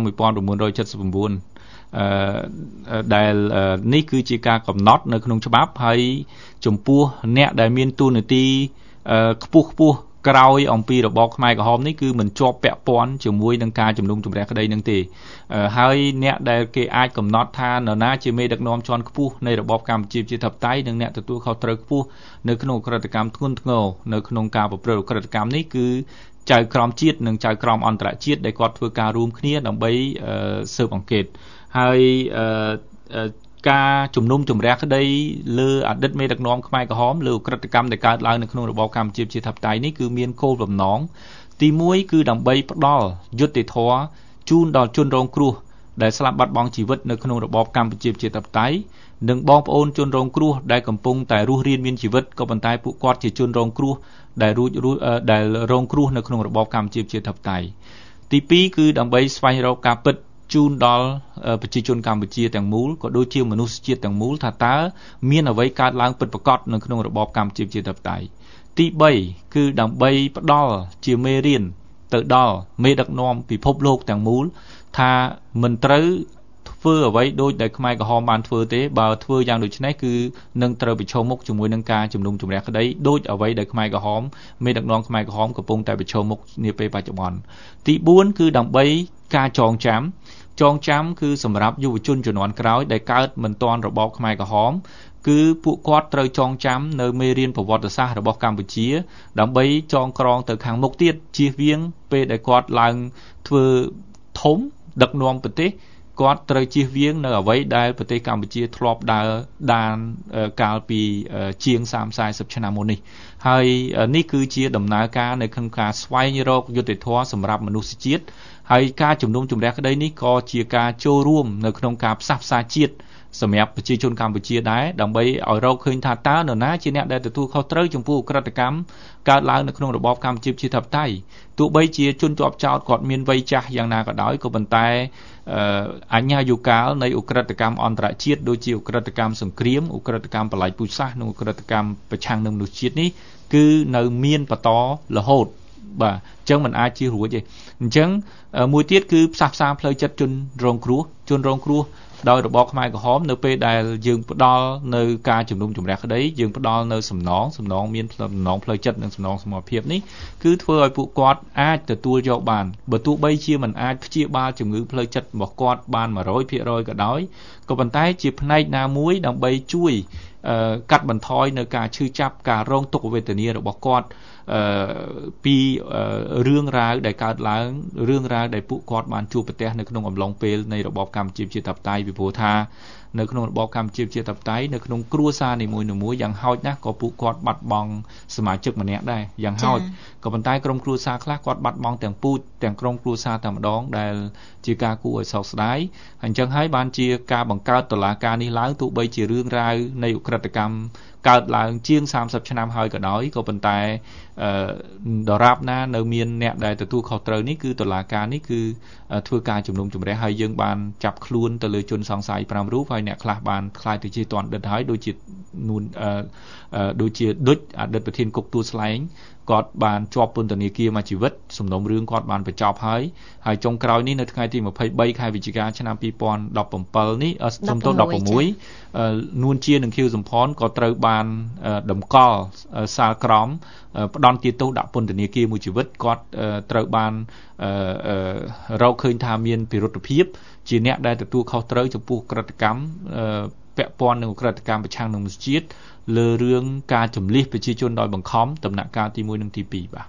1979ដែលនេះគឺជាការកំណត់នៅក្នុងច្បាប់ហើយចំពោះអ្នកដែលមានតួនាទីខ្ពស់ក្រោយអំពីរបបខ្មែរក្រហមនេះគឺមិនជាប់ពាក់ព័ន្ធជាមួយនឹងការជំនុំជម្រះក្តីនឹងទេហើយអ្នកដែលគេអាចកំណត់ថានរណាជាមេដឹកនាំជាន់ខ្ពស់នៃរបបកម្ពុជាប្រជាធិបតេយ្យនិងអ្នកទទួលខុសត្រូវខ្ពស់នៅក្នុងឧក្រិដ្ឋកម្មធ្ងន់ធ្ងរនៅក្នុងការប្រព្រឹត្តឧក្រិដ្ឋកម្មនេះគឺចៅក្រមជាតិនិងចៅក្រមអន្តរជាតិដែលគាត់ធ្វើការរួមគ្នាដើម្បីស៊ើបអង្កេតហើយការជំនុំជម្រះក្តីលើអតីតមេដឹកនាំខ្មែរក្រហមលើឧក្រិដ្ឋកម្មដែលកើតឡើងនៅក្នុងរបបកម្ពុជាប្រជាធិបតេយ្យនេះគឺមានគោលបំណងទី1គឺដើម្បីផ្ដល់យុត្តិធម៌ជូនដល់ជនរងគ្រោះដែលស្លាប់បាត់បង់ជីវិតនៅក្នុងរបបកម្ពុជាប្រជាធិបតេយ្យនិងបងប្អូនជនរងគ្រោះដែលកំពុងតែរស់រានមានជីវិតក៏ប៉ុន្តែពួកគាត់ជាជនរងគ្រោះដែលរងគ្រោះនៅក្នុងរបបកម្ពុជាប្រជាធិបតេយ្យទី2គឺដើម្បីស្វែងរកការពិតជូនដល់ប្រជាជនកម្ពុជាទាំងមូលក៏ដូចជាមនុស្សជាតិទាំងមូលថាតើមានអ្វីកើតឡើងពិតប្រាកដនៅក្នុងរបបកម្ពុជាប្រជាធិបតេយ្យទី3គឺដើម្បីផ្ដល់ជាមេរៀនទៅដល់មេដឹកនាំពិភពលោកទាំងមូលថាមិនត្រូវធ្វើអ្វីដូចដែលខ្មែរក្រហមបានធ្វើទេបើធ្វើយ៉ាងដូចនេះគឺនឹងត្រូវប្រឈមមុខជាមួយនឹងការជំនុំជម្រះក្តីដូចអ្វីដែលខ្មែរក្រហមមេដឹកនាំខ្មែរក្រហមកំពុងតែប្រឈមមុខនាពេលបច្ចុប្បន្នទី4គឺដើម្បីការចងចាំគឺសម្រាប់យុវជនជំនាន់ក្រោយដែលកើតមិនទាន់របបខ្មែរក្រហមគឺពួកគាត់ត្រូវចងចាំនៅមេរៀនប្រវត្តិសាស្ត្ររបស់កម្ពុជាដើម្បីចងក្រងទៅខាងមុខទៀតជៀសវាងពេលដែលគាត់ឡើងធ្វើធំដឹកនាំប្រទេសគាត់ត្រូវជៀសវាងនៅអ្វីដែលប្រទេសកម្ពុជាធ្លាប់ដើរដានកាលពីជាង 30-40 ឆ្នាំមុននេះហើយនេះគឺជាដំណើរការនៅក្នុងការស្វែងរកយុត្តិធម៌សម្រាប់មនុស្សជាតិហើយការជំនុំជម្រះក្តីនេះក៏ជាការចូលរួមនៅក្នុងការផ្សះផ្សាជាតិសម្រាប់ប្រជាជនកម្ពុជាដែរដើម្បីឲ្យរកឃើញថាតើនរណាជាអ្នកដែលទទួលខុសត្រូវចំពោះឧក្រិដ្ឋកម្មកើតឡើងនៅក្នុងរបបកម្ពុជាប្រជាធិបតេយ្យទោះបីជាជនជាប់ចោទគាត់មានវ័យចាស់យ៉ាងណាក៏ដោយក៏ប៉ុន្តែអញ្ញាយុកាលនៃឧក្រិដ្ឋកម្មអន្តរជាតិដូចជាឧក្រិដ្ឋកម្មសង្គ្រាមឧក្រិដ្ឋកម្មបល្ល័ង្កពូជសាសន៍និងឧក្រិដ្ឋកម្មប្រឆាំងនឹងមនុស្សជាតិនេះគឺនៅមានបន្តរហូតបាទអញ្ចឹងមិនអាចជៀសរួចទេអញ្ចឹងមួយទៀតគឺផ្សះផ្សាផ្លូវចិត្តជនរងគ្រោះដោយរបបខ្មែរក្រហមនៅពេលដែលយើងផ្ដល់នៅការជំនុំជម្រះក្តីយើងផ្ដល់នៅសំណងមានសំណងផ្លូវចិត្តនិងសំណងសមត្ថភាពនេះគឺធ្វើឲ្យពួកគាត់អាចទទួលយកបានបើទោះបីជាមិនអាចព្យាបាលជំងឺផ្លូវចិត្តរបស់គាត់បាន 100% ក៏ដោយក៏ប៉ុន្តែជាផ្នែកណាមួយដើម្បីជួយកាត់បន្ថយនៅការឈឺចាប់ការរងទុក្ខវេទនារបស់គាត់ពីរឿងរ៉ាវដែលកើតឡើងរឿងរ៉ាវដែលពួកគាត់បានជួបប្រទះនៅក្នុងអំឡុងពេលនៃរបបកម្ពុជាប្រជាធិបតេយ្យពីព្រោះថានៅក្នុងរបបកម្ពុជាប្រជាធិបតេយ្យនៅក្នុងគ្រួសារនីមួយៗយ៉ាងហោចណាស់ក៏ពួកគាត់បាត់បង់សមាជិកម្នាក់ដែរយ៉ាងហោចក៏ប៉ុន្តែក្រុមគ្រួសារខ្លះគាត់បាត់បង់ទាំងពូជទាំងក្រុមគ្រួសារតែម្ដងដែលជាការគួរឲ្យសោកស្ដាយអញ្ចឹងហើយបានជាការបង្កើតតុលាការនេះឡើងទោះបីជារឿងរ៉ាវនៃឧក្រិដ្ឋកម្មកើតឡើងជាង30ឆ្នាំហើយក៏ដោយក៏ប៉ុន្តែដរាបណានៅមានអ្នកដែលទទួលខុសត្រូវនេះគឺតុលាការនេះគឺធ្វើការជំនុំជម្រះហើយយើងបានចាប់ខ្លួនទៅលើជនសង្ស័យ5រូបហើយអ្នកខ្លះបានខ្លាយទៅជាទណ្ឌិតហើយដូចជាអតីតប្រធានគុកទួលស្លែងគាត់បានជាប់ពន្ធនាគារមួយជីវិតសំណុំរឿងគាត់បានបញ្ចប់ហើយចុងក្រោយនេះនៅថ្ងៃទី23ខែវិច្ឆិកាឆ្នាំ2017នេះសំទោស16នួនជានិងខៀវសំផនក៏ត្រូវបានតម្កល់សាលក្រមផ្ដន្ទាទោសដាក់ពន្ធនាគារមួយជីវិតគាត់ត្រូវបានរកឃើញថាមានពិរុទ្ធភាពជាអ្នកដែលទទួលខុសត្រូវចំពោះក្រិតកម្មពាក់ព័ន្ធនឹងឧក្រិដ្ឋកម្មប្រឆាំងនឹងមនុស្សជាតិលើរឿងការជំលះប្រជាជនដោយបង្ខំដំណាក់កាលទី1និងទី2បាទ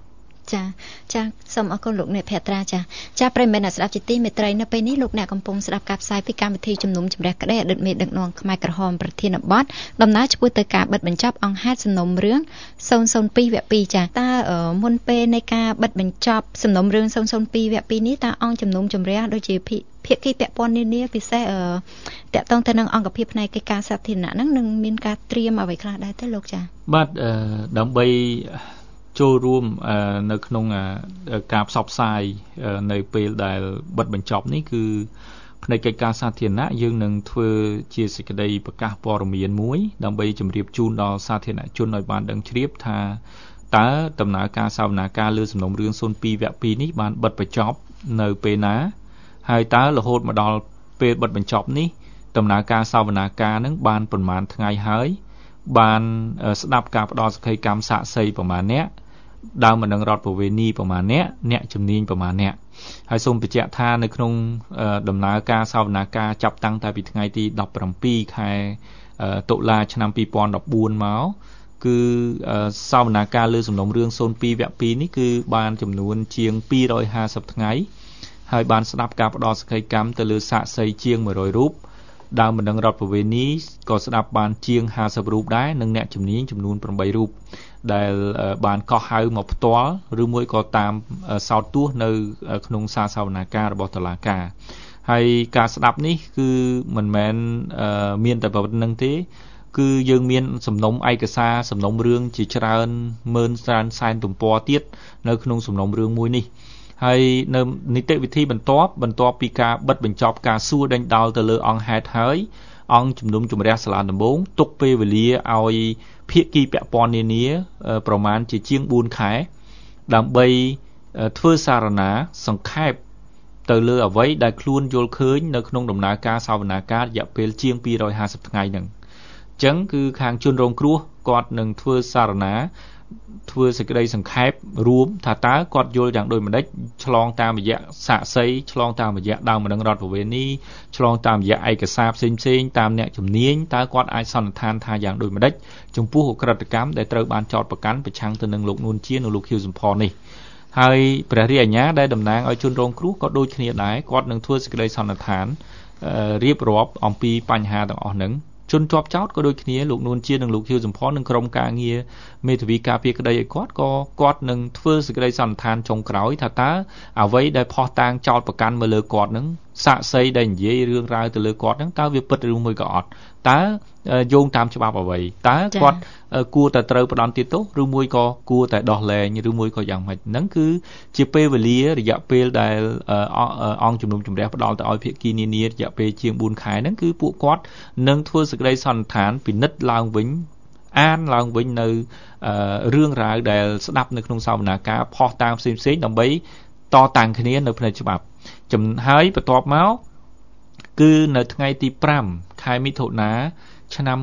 ចាសូមអរគុណលោកអ្នកភត្រាចាប្រិយមិត្តអ្នកស្ដាប់ជាទីមេត្រីនៅពេលនេះលោកអ្នកកំពុងស្ដាប់ការផ្សាយពីកម្មវិធីជំនុំជម្រះក្តីអតីតមេដឹកនាំខ្មែរក្រហមប្រធានបទដំណើរឆ្ពោះទៅការបិទបញ្ចប់អង្គហេតុសំណុំរឿង002វគ្គ2ចាតើមុនពេលនៃការបិទបញ្ចប់សំណុំរឿង002វគ្គ2នេះតើអង្គជំនុំជម្រះដូចជាភាគីពាក់ព័ន្ធនានាពិសេសតាក់ទងទៅនឹងអង្គភាពផ្នែកកិច្ចការសាធារណៈហ្នឹងនឹងមានការត្រៀមអ្វីខ្លះដែរទេលោកចាបាទដើម្បីចូលរួមនៅក្នុងការផ្សព្វផ្សាយនៅពេលដែលបិទបញ្ចប់នេះគឺផ្នែកកិច្ចការសាធារណៈយើងនឹងធ្វើជាសេចក្តីប្រកាសព័ត៌មានមួយដើម្បីជម្រាបជូនដល់សាធារណជនឲ្យបានដឹងជ្រាបថាតើដំណើរការសវនាការលើសំណុំរឿង02វគ្គ2នេះបានបិទបញ្ចប់នៅពេលណាហើយតើរហូតមកដល់ពេលបិទបញ្ចប់នេះដំណើរការសវនាការនឹងបានប្រមាណថ្ងៃហើយបានស្ដាប់ការផ្ដល់សក្ខីកម្មសាក្សីប្រមាណអ្នកដើមបណ្ដឹងរដ្ឋប្រវេណីប្រមាណអ្នកជំនាញប្រមាណអ្នកហើយសូមបញ្ជាក់ថានៅក្នុងដំណើរការសវនាការចាប់តាំងតែពីថ្ងៃទី17ខែតុលាឆ្នាំ2014មកគឺសវនាការលើសំណុំរឿង02វគ្គ2នេះគឺបានចំនួនជាង250ថ្ងៃហើយបានស្ដាប់ការផ្ដល់សក្ខីកម្មទៅលើសាក្សីជាង100រូបដើមបណ្ដឹងរដ្ឋប្រវេណីក៏ស្ដាប់បានជាង50រូបដែរនិងអ្នកជំនាញចំនួន8រូបដែលបានកោះហៅមកផ្ទាល់ឬមួយក៏តាមសោតទោសនៅក្នុងសារសវនាការរបស់តុលាការហើយការស្ដាប់នេះគឺមិនមែនមានតែប៉ុណ្្នឹងទេគឺយើងមានសំណុំឯកសារសំណុំរឿងជាច្រើនម៉ឺនច្រើនសែនទំព័រទៀតនៅក្នុងសំណុំរឿងមួយនេះហើយនៅនីតិវិធីបន្ទាប់ពីការបិទបញ្ចប់ការសួរដេញដោលទៅលើអង្គហេតុហើយអង្គជំនុំជម្រះសាលាដំបងទុកពេលវេលាឲ្យភាគីពាក់ព័ន្ធនានាប្រមាណជាជាង4ខែដើម្បីធ្វើសារណាសង្ខេបទៅលើអ្វីដែលខ្លួនយល់ឃើញនៅក្នុងដំណើរការសវនាការរយៈពេលជាង250ថ្ងៃហ្នឹងអញ្ចឹងគឺខាងជនរងគ្រោះគាត់នឹងធ្វើសារណាធ្វើសេចក្តីសង្ខេបរួមថាតើគាត់យល់យ៉ាងដូចម្ដេចឆ្លងតាមរយៈសាក្សីឆ្លងតាមរយៈដើមបណ្ដឹងរដ្ឋប្រវេណីឆ្លងតាមរយៈឯកសារផ្សេងតាមអ្នកជំនាញតើគាត់អាចសន្និដ្ឋានថាយ៉ាងដូចម្ដេចចំពោះអក្រិតកម្មដែលត្រូវបានចោទប្រកាន់ប្រឆាំងទៅនឹងលោកនួនជានិងលោកខៀវសំផននេះហើយព្រះរាជអាជ្ញាដែលតំណាងឲ្យជនរងគ្រោះក៏ដូចគ្នាដែរគាត់នឹងធ្វើសេចក្តីសន្និដ្ឋានរៀបរាប់អំពីបញ្ហាទាំងអស់ហ្នឹងជនជាប់ចោតក៏ដូចគ្នាលោកនួនជានិងលោកខៀវសំផននឹងក្រុមការងារមេធាវីការពារក្តីឲ្យគាត់នឹងធ្វើសេចក្តីសន្និដ្ឋានចុងក្រោយថាតើអ្វីដែលផុសតាងចោតប្រកាន់មកលើគាត់នឹងសាក្សីដែលនិយាយរឿងរ៉ាវទៅលើគាត់នឹងតើវាពិតឬមួយក៏អត់តើយោងតាមច្បាប់អ្វីតើគាត់គួរតែត្រូវផ្ដន្ទាទោសឬមួយក៏គួរតែដោះលែងឬមួយក៏យ៉ាងម៉េចហ្នឹងគឺជាពេលវេលារយៈពេលដែលអង្គជំនុំជម្រះផ្ដល់ទៅឲ្យភាគីនានារយៈពេលជាង4ខែហ្នឹងគឺពួកគាត់នឹងធ្វើសេចក្តីសន្និដ្ឋានពិនិត្យឡើងវិញអានឡើងវិញនៅរឿងរ៉ាវដែលស្ដាប់នៅក្នុងសវនាការផុសតាមផ្សេងដើម្បីតតាំងគ្នានៅផ្នែកច្បាប់ហើយបន្ទាប់មកគឺនៅថ្ងៃទី5ខែមិថុនាឆ្នាំ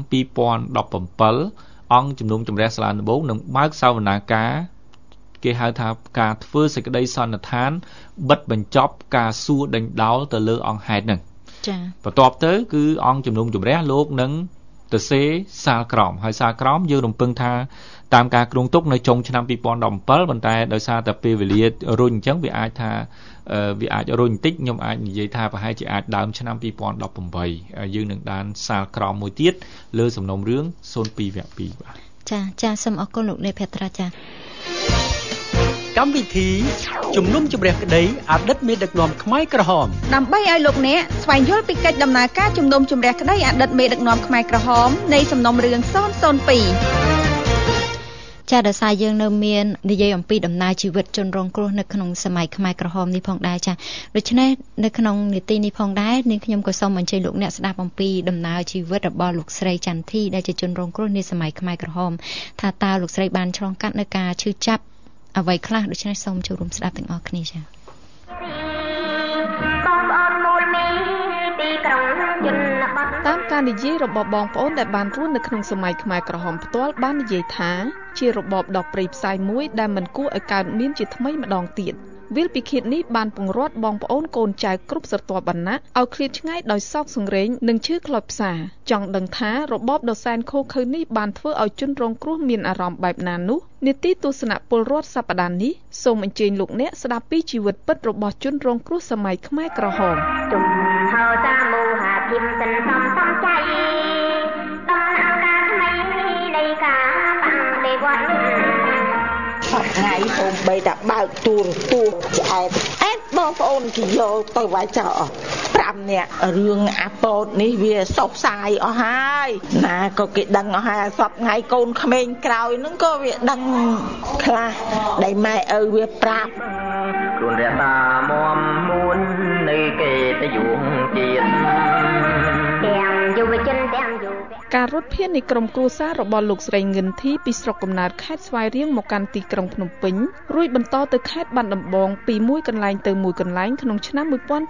2017អង្គជំនុំជម្រះសាលាដំបងនឹងបើកសវនាការគេហៅថាការធ្វើសេចក្តីសន្និដ្ឋានបិទបញ្ចប់ការសួរដេញដោលទៅលើអង្គហេតុហ្នឹងចា៎បន្ទាប់ទៅគឺអង្គជំនុំជម្រះលោកនឹងទៅសេសាលក្រមហើយសាលក្រមយើងរំពឹងថាតាមការគ្រោងទុកនៅចុងឆ្នាំ2017ប៉ុន្តែដោយសារតែពេលវេលារុញអញ្ចឹងវាអាចរុញបន្តិចខ្ញុំអាចនិយាយថាប្រហែលជាអាចដើមឆ្នាំ2018យើងនឹងបានសាលក្រមមួយទៀតលើសំណុំរឿង02វគ្គ2បាទចាសូមអរគុណលោកអ្នកភត្រាចាកម្មវិធីជំនុំជម្រះក្តីអតីតមេដឹកនាំខ្មែរក្រហមដើម្បីឲ្យលោកអ្នកស្វែងយល់ពីកិច្ចដំណើរការជំនុំជម្រះក្តីអតីតមេដឹកនាំខ្មែរក្រហមនៃសំណុំរឿង002 ចាដោយសារយើងនៅមាននិយាយអំពីដំណើរជីវិតជនរងគ្រោះនៅក្នុងសម័យខ្មែរក្រហមនេះផងដែរចាដូច្នេះនៅក្នុងនីតិនេះផងដែរនាងខ្ញុំក៏សូមអញ្ជើញលោកអ្នកស្ដាប់អំពីដំណើរជីវិតរបស់លោកស្រីចន្ទធីដែលជាជនរងគ្រោះនៃសម័យខ្មែរក្រហមថាតើលោកស្រីបានឆ្លងកាត់នៅការឈឺចាប់អ្វីខ្លះដូច្នេះសូមចូលរួមស្ដាប់ទាំងអស់គ្នាចាតាមការនិយាយរបស់បងប្អូនដែលបានរស់នៅក្នុងសម័យខ្មែរក្រហមផ្ទាល់បាននិយាយថាជារបបដកព្រៃផ្សាយមួយដែលមិនគួរឲ្យកើតមានជាថ្មីម្ដងទៀតវាលពិឃាតនេះបានពង្រត់បងប្អូនកូនចៅគ្រប់ស្រទាប់វណ្ណៈឲ្យឃ្លាតឆ្ងាយដោយសោកសង្រេងនិងឈឺខ្លោចផ្សាចង់ដឹងថារបបដ៏សែនឃោឃៅនេះបានធ្វើឲ្យជនរងគ្រោះមានអារម្មណ៍បែបណានោះនីតិទស្សនៈពលរដ្ឋសប្តាហ៍នេះសូមអញ្ជើញលោកអ្នកស្ដាប់ពីជីវិតពិតរបស់ជនរងគ្រោះសម័យខ្មែរក្រហមជំហរតាមោហាភិមសិនសំសំចៃតំណាងការថ្មីនៃការបាំងទេវត្តថ្ងៃហូមបីតែបើកទូរទស្សន៍ឆ្អែតបងប្អូនគេយកទៅវាយចោល5នាក់រឿងអាប៉ោតនេះវាសុបសាយអស់ហើយណាក៏គេដឹងអស់ហើយសពថ្ងៃកូនក្មេងក្រោយហ្នឹងក៏វាដឹងខ្លះដែលម៉ែឪវាប្រាប់ខ្លួនរះតាមមមួននៃគេទៅយងទៀតទាំងយុវជនទាំងយុវការរត់ភៀសនៃក្រុមគ្រួសាររបស់លោកស្រីងិនធីពីស្រុកកំណើតខេត្តស្វាយរៀងមកកាន់ទីក្រុងភ្នំពេញរួចបន្តទៅខេត្តបាត់ដំបងពីមួយកន្លែងទៅមួយកន្លែងក្នុងឆ្នាំ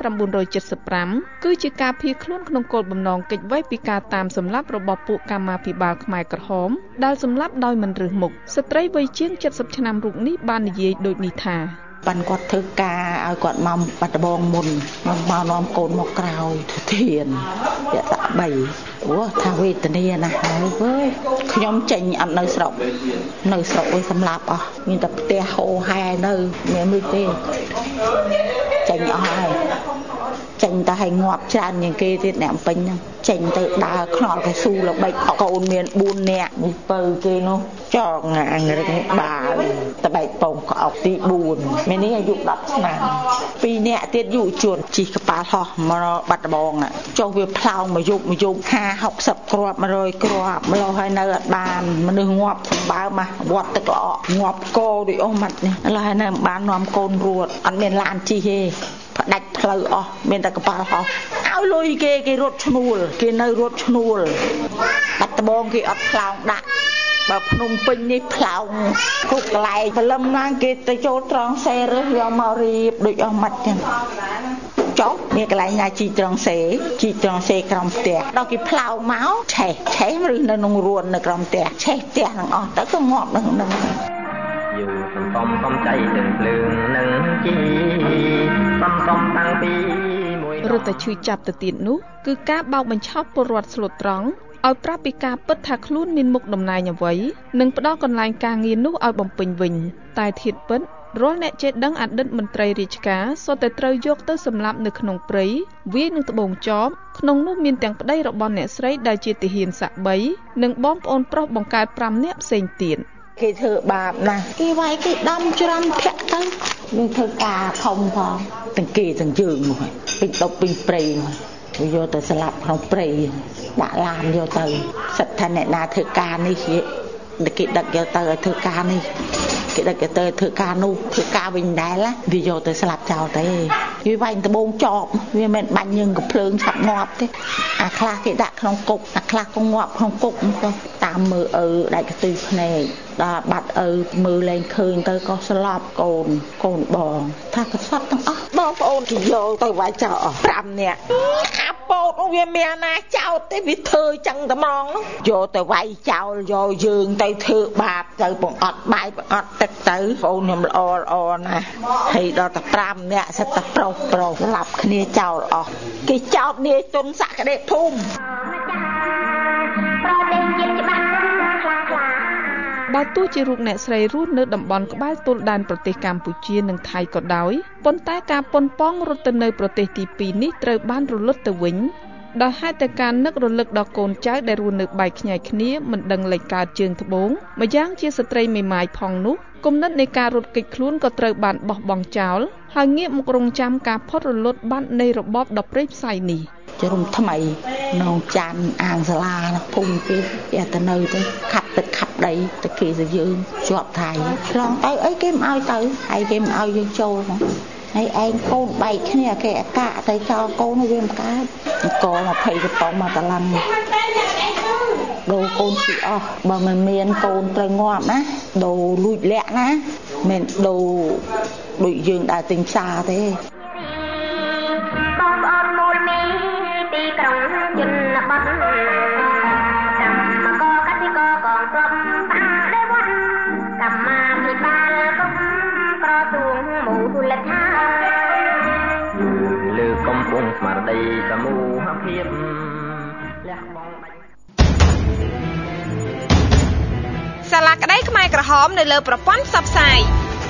1975គឺជាការភៀសខ្លួនក្នុងគោលបំណងគេចវេះពីការតាមសម្លាប់របស់ពួកកម្មាភិបាលខ្មែរក្រហមដែលសម្លាប់ដោយមិនរើសមុខស្ត្រីវ័យជាង70ឆ្នាំរូបនេះបាននិយាយដូចនេះថាបានគាត់ធ្វើការឲ្យគាត់មកបាត់ដំបងមុនមកនាំកូនមកក្រោយធានរយៈ3អូថាវេទនាណាស់ហើយអើយខ្ញុំចេញអត់នៅស្រុកវិញសម្លាប់អស់មានតែផ្ទះហូហែនៅមានមួយទេចេញអស់ហើយចេញតែឲ្យងាប់ច្រើនជាងគេទៀតអ្នកពេញហ្នឹងចេញទៅដើរខ្នល់កៅស៊ូល្បិចកូនមាន4នាក់នេះពៅគេនោះចងងាងរឹងបាល់តបែកពងក្អកទី4មីនេះអាយុ10ឆ្នាំ2នាក់ទៀតយុវជនជីកប៉ាល់ហោះមកបាត់ដំបងចុះវាផ្លោងមកយប់50-60គ្រាប់100គ្រាប់ម្លោះហើយនៅអត់បានមនុស្សងាប់សម្បើមកវត្តទឹកល្អងាប់កោដូចអស់ម៉ាត់នេះឥឡូវហើយនៅបាននាំកូនរួតអត់មានឡានជិះទេផ្ដាច់ផ្លូវអស់មានតែកប៉ាល់ហោះឲ្យលុយគេរត់ឈ្នួលគេនៅរត់ឈ្នួលបាត់ដំបងគេអត់ផ្លោងដាក់បើភ្នំពេញនេះផ្លោងគ្រប់កន្លែងព្រលឹមណាគេទៅចូលត្រង់សេរើសយកមករៀបដូចអស់ម៉ាត់ចឹងចុះមានកន្លែងណាជីត្រង់សេក្រំផ្ទះដល់គេផ្លោងមកឆេះឬនៅក្នុងរួននៅក្រំផ្ទះឆេះផ្ទះទាំងអស់ទៅក៏ងាប់នឹងយើងសំចៃទាំងភ្លើងនឹងជីសំតាំងពីមួយរត់តែឈឺចាប់ទៅទៀតនោះគឺការបោកបញ្ឆោតពលរដ្ឋស្លូតត្រង់ឲ្យប្រាប់ពីការពិតថាខ្លួនមានមុខតំណែងអ្វីនិងផ្ដល់កន្លែងការងារនោះឲ្យបំពេញវិញតែធៀបពិតរាល់អ្នកចេះដឹងអតីតមន្ត្រីរាជការសុទ្ធតែត្រូវយកទៅសម្លាប់នៅក្នុងព្រៃវាយនឹងត្បូងចបក្នុងនោះមានទាំងប្តីរបស់អ្នកស្រីដែលជាទាហានស័ក្តិ3និងបងប្អូនប្រុសបង្កើត5នាក់ផ្សេងទៀតគេធ្វើបាបណាស់គេវាយគេដំច្រាំធាក់ទៅនឹងធ្វើការធំផងទាំងគេទាំងយើងមកពេញដប់ពេញព្រៃមកវាយកទៅស្លាប់ក្នុងព្រៃដាក់ឡានយកទៅសិតថាអ្នកណាធ្វើការនេះគេដឹកយកទៅឲ្យធ្វើការនេះគេដឹកយកទៅធ្វើការនោះធ្វើការវិញដែរវាយកទៅស្លាប់ចោលទៅវាវាយត្បូងចបវាមិនបាញ់យើងកំភ្លើងឆាប់ងាប់ទេអាខ្លះគេដាក់ក្នុងគុកអាខ្លះក៏ងាប់ក្នុងគុកទៅតាមមើលដាច់កន្ទុយភ្នែកដល់បាត់មើលលែងឃើញទៅក៏ស្លាប់កូនបងថាកសត់ទាំងអស់បងប្អូនគេយកទៅវាយចោល5នាក់អាពោតវាមានណាចោលទេវាធ្វើចឹងតែហ្មងនោះយកទៅវាយចោលយកយើងទៅធ្វើបាបទៅបង្អត់បាយបង្អត់ទឹកទៅបងខ្ញុំល្អណាស់ហើយដល់តែ5នាក់សិតតែប្រុសស្លាប់គ្នាចោលអស់គេចោលនាយទុនសក្តិភូមិប្រទេសជាតិច្បាស់បើទោះជារូបអ្នកស្រីរស់នៅតំបន់ក្បែរទល់ដែនប្រទេសកម្ពុជានិងថៃក៏ដោយប៉ុន្តែការប៉ុនប៉ងរត់ទៅនៅប្រទេសទី2នេះត្រូវបានរលត់ទៅវិញដោយហេតុតែការនឹករលឹកដល់កូនចៅដែលរស់នៅបែកខ្ញែកគ្នាមិនដឹងលេខកើតជើងត្បូងម្យ៉ាងជាស្ត្រីមេម៉ាយផងនោះគំនិតនៃការរត់គេចខ្លួនក៏ត្រូវបានបោះបង់ចោលហើយងាកមករងចាំការផុតរលត់បាត់នៃរបបដ៏ព្រៃផ្សៃនេះជរុំថ្មីនងចាន់អាងសាលាភូមិគេយ៉ាទៅនៅទៅខាប់ទឹកខាប់ដីទៅគេទៅយើងជាប់ថៃឆ្លងទៅអីគេមិនឲ្យទៅហើយគេមិនឲ្យយើងចូលហ្មងហើយឯងកូនបែកគ្នាគេអាកាទៅចោលកូនវាមិនកើតក20កំប៉ុងមកតឡឹងដូរកូនពីអស់បើមិនមានកូនត្រូវងាប់ណាដូរលួចលាក់ណាមិនដូរដូចយើងដើរទិញផ្សារទេបងប្អូនមូលមីទីក្រុងជនបទកម្មកកសិកកងទ័ពបាដេវត្តកម្មាភិបាលគុំក្រសួងមូលដ្ឋាសមូហភាពលះបង់បាច់សាលាក្តីខ្មែរក្រហមនៅលើប្រព័ន្ធផ្សព្វផ្សាយ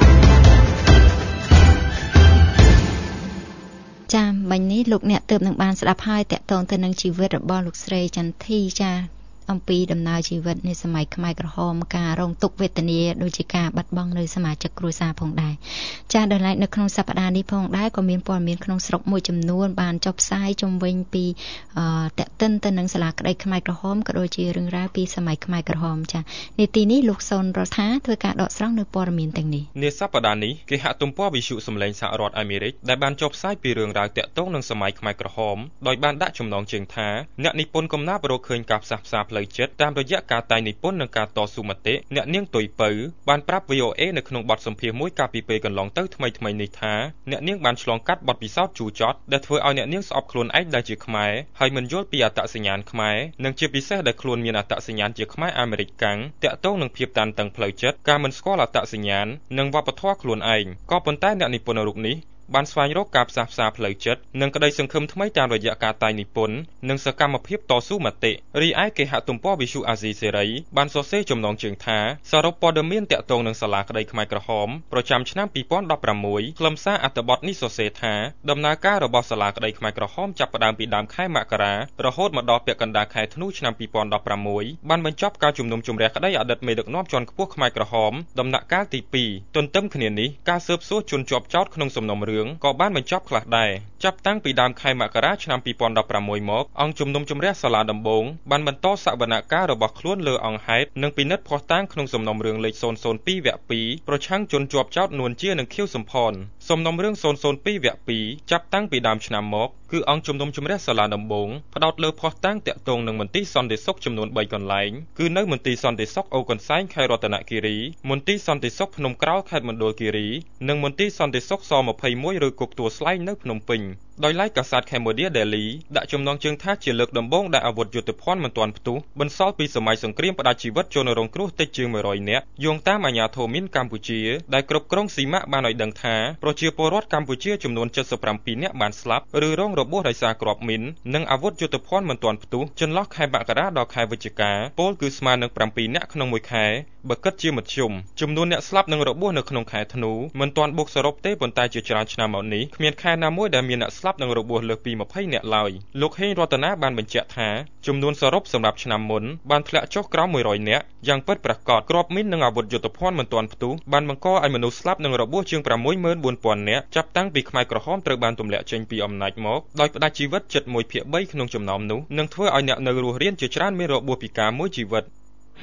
ចា៎មិញនេះលោកអ្នកទើបនឹងបានស្ដាប់ហើយតាក់ទងទៅនឹងជីវិតរបស់លោកស្រីចន្ទធីចា៎អំពីដំណើរជីវិតនៃសម័យខ្មែរក្រហមការរងទុក្ខវេទនាដូចជាការបាត់បង់នៅសមាជិកគ្រួសារផងដែរចា៎ដល់ឡែកនៅក្នុងសប្តាហ៍នេះផងដែរក៏មានព័ត៌មានក្នុងស្រុកមួយចំនួនបានចុះផ្សាយជុំវិញពីតាក់ទិនទៅនឹងសាលាក្តីខ្មែរក្រហមក៏ដូចជារឿងរ៉ាវពីសម័យខ្មែរក្រហមចា៎នាទីនេះលោកសុនរដ្ឋាធ្វើការដកស្រង់នៅព័ត៌មានទាំងនេះនាសប្តាហ៍នេះគេហទំព័រវិទ្យុសម្លេងសហរដ្ឋអាមេរិកដែលបានចុះផ្សាយពីរឿងរ៉ាវតាក់ទងនឹងសម័យខ្មែរក្រហមដោយបានដាក់ចំណងជើងថាអ្នកនិពន្ធកំណាព្យរកឃើញការផ្សះផ្សាផ្លូវចិត្តតាមរយៈការតែងនិពន្ធនិងការតស៊ូមតិអ្នកនាងទុយពៅបានប្រាប់ VOA នៅក្នុងបទសម្ភាសន៍មួយកាលពីពេលកន្លងទៅថ្មីៗនេះថាអ្នកនាងបានឆ្លងកាត់បទពិសោធន៍ជូរចត់ដែលធ្វើឲ្យអ្នកនាងស្អប់ខ្លួនឯងដែលជាខ្មែរហើយមិនយល់ពីអត្តសញ្ញាណខ្មែរនិងជាពិសេសដែលខ្លួនមានអត្តសញ្ញាណជាខ្មែរអាមេរិកកាំងតាក់ទងនឹងភាពតានតឹងផ្លូវចិត្តការមិនស្គាល់អត្តសញ្ញាណនិងវប្បធម៌ខ្លួនឯងក៏ប៉ុន្តែអ្នកនិពន្ធរូបនេះបានស្វែងរកការផ្សះផ្សាផ្លូវចិត្តនិងក្តីសង្ឃឹមថ្មីតាមរយៈការតែងនិពន្ធនិងសកម្មភាពតស៊ូមតិរីឯគេហទំព័រវិទ្យុអាស៊ីសេរីបានសរសេរចំណងជើងថាសរុបព័ត៌មានតាក់ទងនឹងសាលាក្តីខ្មែរក្រហមប្រចាំឆ្នាំ2016ខ្លឹមសារអត្ថបទនេះសរសេរថាដំណើរការរបស់សាលាក្តីខ្មែរក្រហមចាប់ផ្ដើមពីដើមខែមករារហូតមកដល់ពាក់កណ្ដាលខែធ្នូឆ្នាំ2016បានបញ្ចប់ការជំនុំជម្រះក្តីអតីតមេដឹកនាំជាន់ខ្ពស់ខ្មែរក្រហមដំណាក់កាលទី2ទន្ទឹមគ្នានេះការស៊ើបសួរជនជាប់ចោទក្នុងសំណុំរឿងក៏បានបញ្ចប់ខ្លះដែរចាប់តាំងពីដើមខែមករាឆ្នាំ2016មកអង្គជំនុំជម្រះសាលាដំបងបានបន្តសវនកម្មរបស់ខ្លួនលើអង្គហេតុនិងពិនិត្យភស្តុតាងក្នុងសំណុំរឿងលេខ002វគ្គ2ប្រឆាំងជនជាប់ចោទនួនជានិងខៀវសំផនសំណុំរឿង002វគ្គ2ចាប់តាំងពីដើមឆ្នាំមកគឺអង្គជំនុំជម្រះសាលាដំបងផ្ដោតលើភស្តុតាងតាក់ទងនឹងមន្ទីរសន្តិសុខចំនួន3កន្លែងគឺនៅមន្ទីរសន្តិសុខអូកន្សែងខេត្តរតនគិរីមន្ទីរសន្តិសុខភ្នំក្រោលខេត្តមណ្ឌលគិរីនិងមន្ទីរសន្តិសុខស21ឬគុកទួលស្លែងនៅភ្នំពេញដោយឡែកកាសែត Cambodia Daily ដាក់ចំណងជើងថាជាលើកដំបូងដែលអាវុធយុទ្ធភ័ណ្ឌមិនទាន់ផ្ទុះបន្សល់ពីសម័យសង្គ្រាមផ្ដាច់ជីវិតជនរងគ្រោះតិចជាង100នាក់យោងតាមអាជ្ញាធរមានកម្ពុជាដែលគ្រប់គ្រងស៊ីម៉ាក់បានឲ្យដឹងថាប្រជាពលរដ្ឋកម្ពុជាចំនួន77នាក់បានស្លាប់ឬរងរបួសដោយសារគ្រាប់មីននិងអាវុធយុទ្ធភ័ណ្ឌមិនទាន់ផ្ទុះចន្លោះខែមករាដល់ខែវិច្ឆិកាពលគឺស្មើនឹង7នាក់ក្នុងមួយខែបើគិតជាមធ្យមចំនួនអ្នកស្លាប់និងរបួសនៅក្នុងខែធ្នូមិនទាន់បូកសរុបទេប៉ុន្តែជាច្រើនឆ្នាំមកនេះគ្មានខែណាមួយដែលមានអ្នកស្លាប់និងរបួសលើសពី20នាក់ឡើយលោកហេងរតនាបានបញ្ជាក់ថាចំនួនសរុបសម្រាប់ឆ្នាំមុនបានធ្លាក់ចុះក្រោម100នាក់យ៉ាងពិតប្រាកដគ្រាប់មីននិងអាវុធយុទ្ធភ័ណ្ឌមិនទាន់ផ្ទុះបានបង្កឲ្យមនុស្សស្លាប់និងរបួសជាង64000នាក់ចាប់តាំងពីខ្មែរក្រហមត្រូវបានទម្លាក់ចេញពីអំណាចមកដោយផ្ដាច់ជីវិតជិត1/3ក្នុងចំណោមនោះនិងធ្វើឲ្យអ្នកនៅរស់រានជាច្រើនមានរបួសពិការមួយជីវិត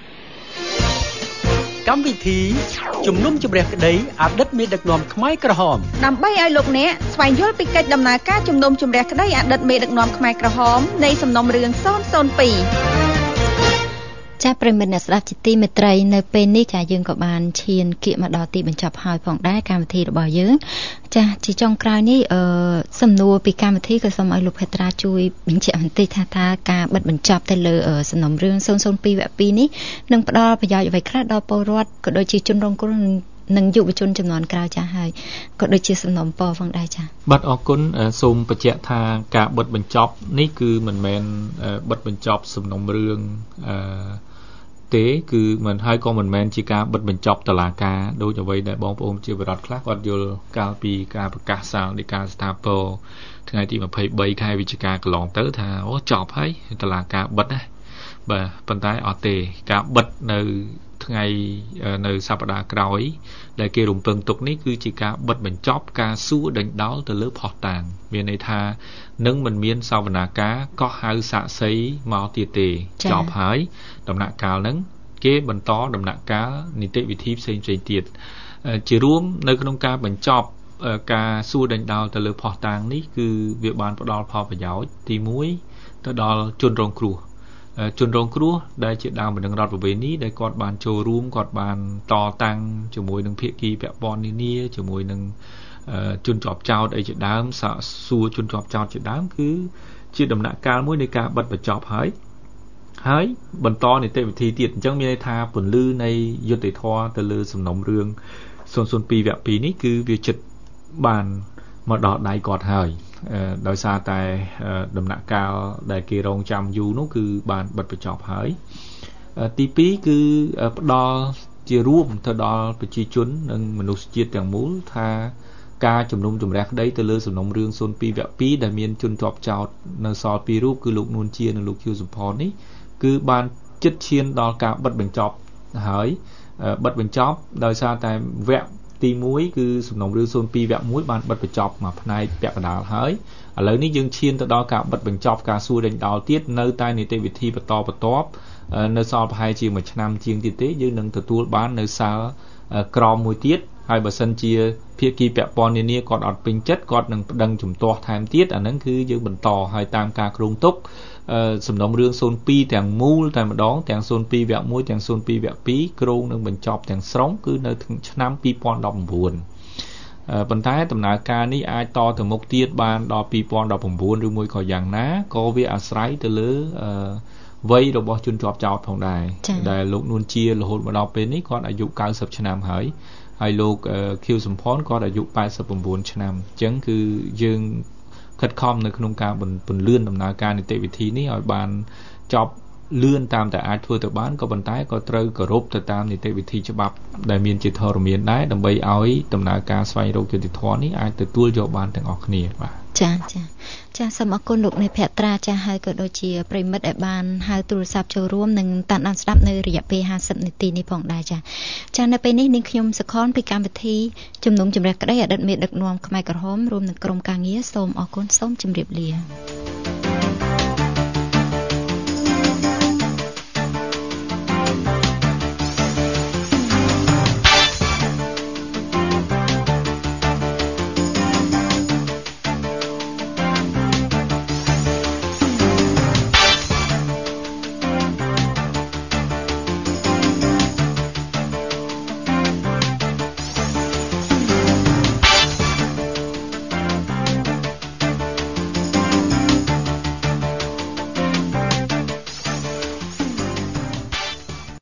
កម្មវិធីជំនុំជម្រះក្តីអតីតមេដឹកនាំខ្មែរក្រហមដើម្បីឲ្យលោកអ្នកស្វែងយល់ពីកិច្ចដំណើរការជំនុំជម្រះក្តីអតីតមេដឹកនាំខ្មែរក្រហមនៃសំណុំរឿង002 ចាស់ប្រិមិត្តអ្នកស្ដាប់ជាទីមេត្រីនៅពេលនេះចាយើងក៏បានឈានគៀកមកដល់ទីបញ្ចប់ហើយផងដែរកម្មវិធីរបស់យើងចាជាចុងក្រោយនេះសំណួរពីកម្មវិធីក៏សូមឲ្យលោកភេត្រាជួយបញ្ជាក់បន្តិចថាការបិទបញ្ចប់ទៅលើសំណុំរឿង002វគ្គ2នេះនឹងផ្ដល់ប្រយោជន៍អ្វីខ្លះដល់ពលរដ្ឋក៏ដូចជាជនរងគ្រោះនិងយុវជនចំនួនក្រោយចាស់ហើយក៏ដូចជាសំណុំពរផងដែរចាបាទអរគុណសូមបញ្ជាក់ថាការបិទបញ្ចប់នេះគឺមិនមែនបិទបញ្ចប់សំណុំរឿងទេគឺមិនហើយក៏មិនមែនជាការបិទបញ្ចប់តុលាការដោយអ្វីដែលបងប្អូនជាបរិបទខ្លះគាត់យល់កាលពីការប្រកាសសាលដីកាស្ថាពរថ្ងៃទី23ខែវិច្ឆិកាកន្លងទៅថាអូចប់ហើយតុលាការបិទណាបាទប៉ុន្តែអត់ទេការបិទនៅថ្ងៃនៅសប្តាហ៍ក្រោយដែលគេរំពឹងទុកនេះគឺជាការបិទបញ្ចប់ការសួរដេញដោលទៅលើភស្តុតាងមានន័យថានឹងមិនមានសវនាការកោះហៅសាក្សីមកទៀតទេចប់ហើយដំណាក់កាលហ្នឹងគេបន្តដំណាក់កាលនីតិវិធីផ្សេងៗទៀតជារួមនៅក្នុងការបញ្ចប់ការសួរដេញដោលទៅលើភស្តុតាងនេះគឺវាបានផ្ដល់ផលប្រយោជន៍ទី1ទៅដល់ជនរងគ្រោះដែលជាដើមបណ្ដឹងរដ្ឋប្រវេណីដែលគាត់បានចូលរួមគាត់បានតតាំងជាមួយនឹងភាគីពាក់ព័ន្ធនានាជាមួយនឹងជនជាប់ចោតអីជាដើមសាកសួរជនជាប់ចោតជាដើមគឺជាដំណាក់កាលមួយនៃការបិទបញ្ចប់ហើយបន្តនីតិវិធីទៀតអញ្ចឹងមានន័យថាពន្លឺនៃយុត្តិធម៌ទៅលើសំណុំរឿង002វគ្គ2នេះគឺវាចិត្តបានមកដល់ដៃគាត់ហើយដោយសារតែដំណាក់កាលដែលគេរងចាំយូរនោះគឺបានបិទបញ្ចប់ហើយទី2គឺផ្ដល់ជារួមទៅដល់ប្រជាជននិងមនុស្សជាតិទាំងមូលថាការជំនុំជម្រះក្តីទៅលើសំណុំរឿង02វគ្គ2ដែលមានជនជាប់ចោទនៅសល់2រូបគឺលោកនួនជានិងលោកខៀវសុផននេះគឺបានជិតឈានដល់ការបិទបញ្ចប់ហើយបិទបញ្ចប់ដោយសារតែវគ្គទី1គឺសំណុំរឿង02វគ្គ1បានបិទបញ្ចប់មួយផ្នែកពាក់កណ្ដាលហើយឥឡូវនេះយើងឈានទៅដល់ការបិទបញ្ចប់ការសួរដេញដោលទៀតនៅតែនីតិវិធីបន្តបន្ទាប់នៅសល់ប្រហែលជាមួយឆ្នាំជាងទៀតទេយើងនឹងទទួលបាននៅសាលក្រមមួយទៀតហើយបើសិនជាភាគីពាក់ព័ន្ធនានាគាត់អត់ពេញចិត្តគាត់នឹងប្តឹងជំទាស់ថែមទៀតអាហ្នឹងគឺយើងបន្តហើយតាមការគ្រោងទុកសំណុំរឿង02ទាំងមូលតែម្ដងទាំង02វគ្គ1ទាំង02វគ្គ2គ្រោងនឹងបញ្ចប់ទាំងស្រុងគឺនៅឆ្នាំ2019ប៉ុន្តែដំណើរការនេះអាចតទៅមុខទៀតបានដល់2019ឬមួយក៏យ៉ាងណាក៏វាអាស្រ័យទៅលើវ័យរបស់ជនជាប់ចោទផងដែរដែលលោកនួនជារហូតមកដល់ពេលនេះគាត់អាយុ90ឆ្នាំហើយលោកខៀវសំផនគាត់អាយុ89ឆ្នាំអញ្ចឹងគឺយើងខិតខំនៅក្នុងការពន្លឿនដំណើរការនីតិវិធីនេះឲ្យបានចប់លឿនតាមតែអាចធ្វើទៅបានក៏ប៉ុន្តែក៏ត្រូវគោរពទៅតាមនីតិវិធីច្បាប់ដែលមានជាធរមានដែរដើម្បីឲ្យដំណើរការស្វែងរកយុត្តិធម៌នេះអាចទទួលយកបានទាំងអស់គ្នាបាទចាសូមអរគុណលោកនៃភក្ត្រាចាហើយក៏ដូចជាប្រិមិត្តដែលបានហៅទូរស័ព្ទចូលរួមនិងតាមដានស្ដាប់នៅរយៈពេល50នាទីនេះផងដែរចានៅពេលនេះនាងខ្ញុំសុខនពីកម្មវិធីជំនុំជម្រះក្តីអតីតមេដឹកនាំខ្មែរក្រហមរួមនឹងក្រុមការងារសូមអរគុណសូមជម្រាបលា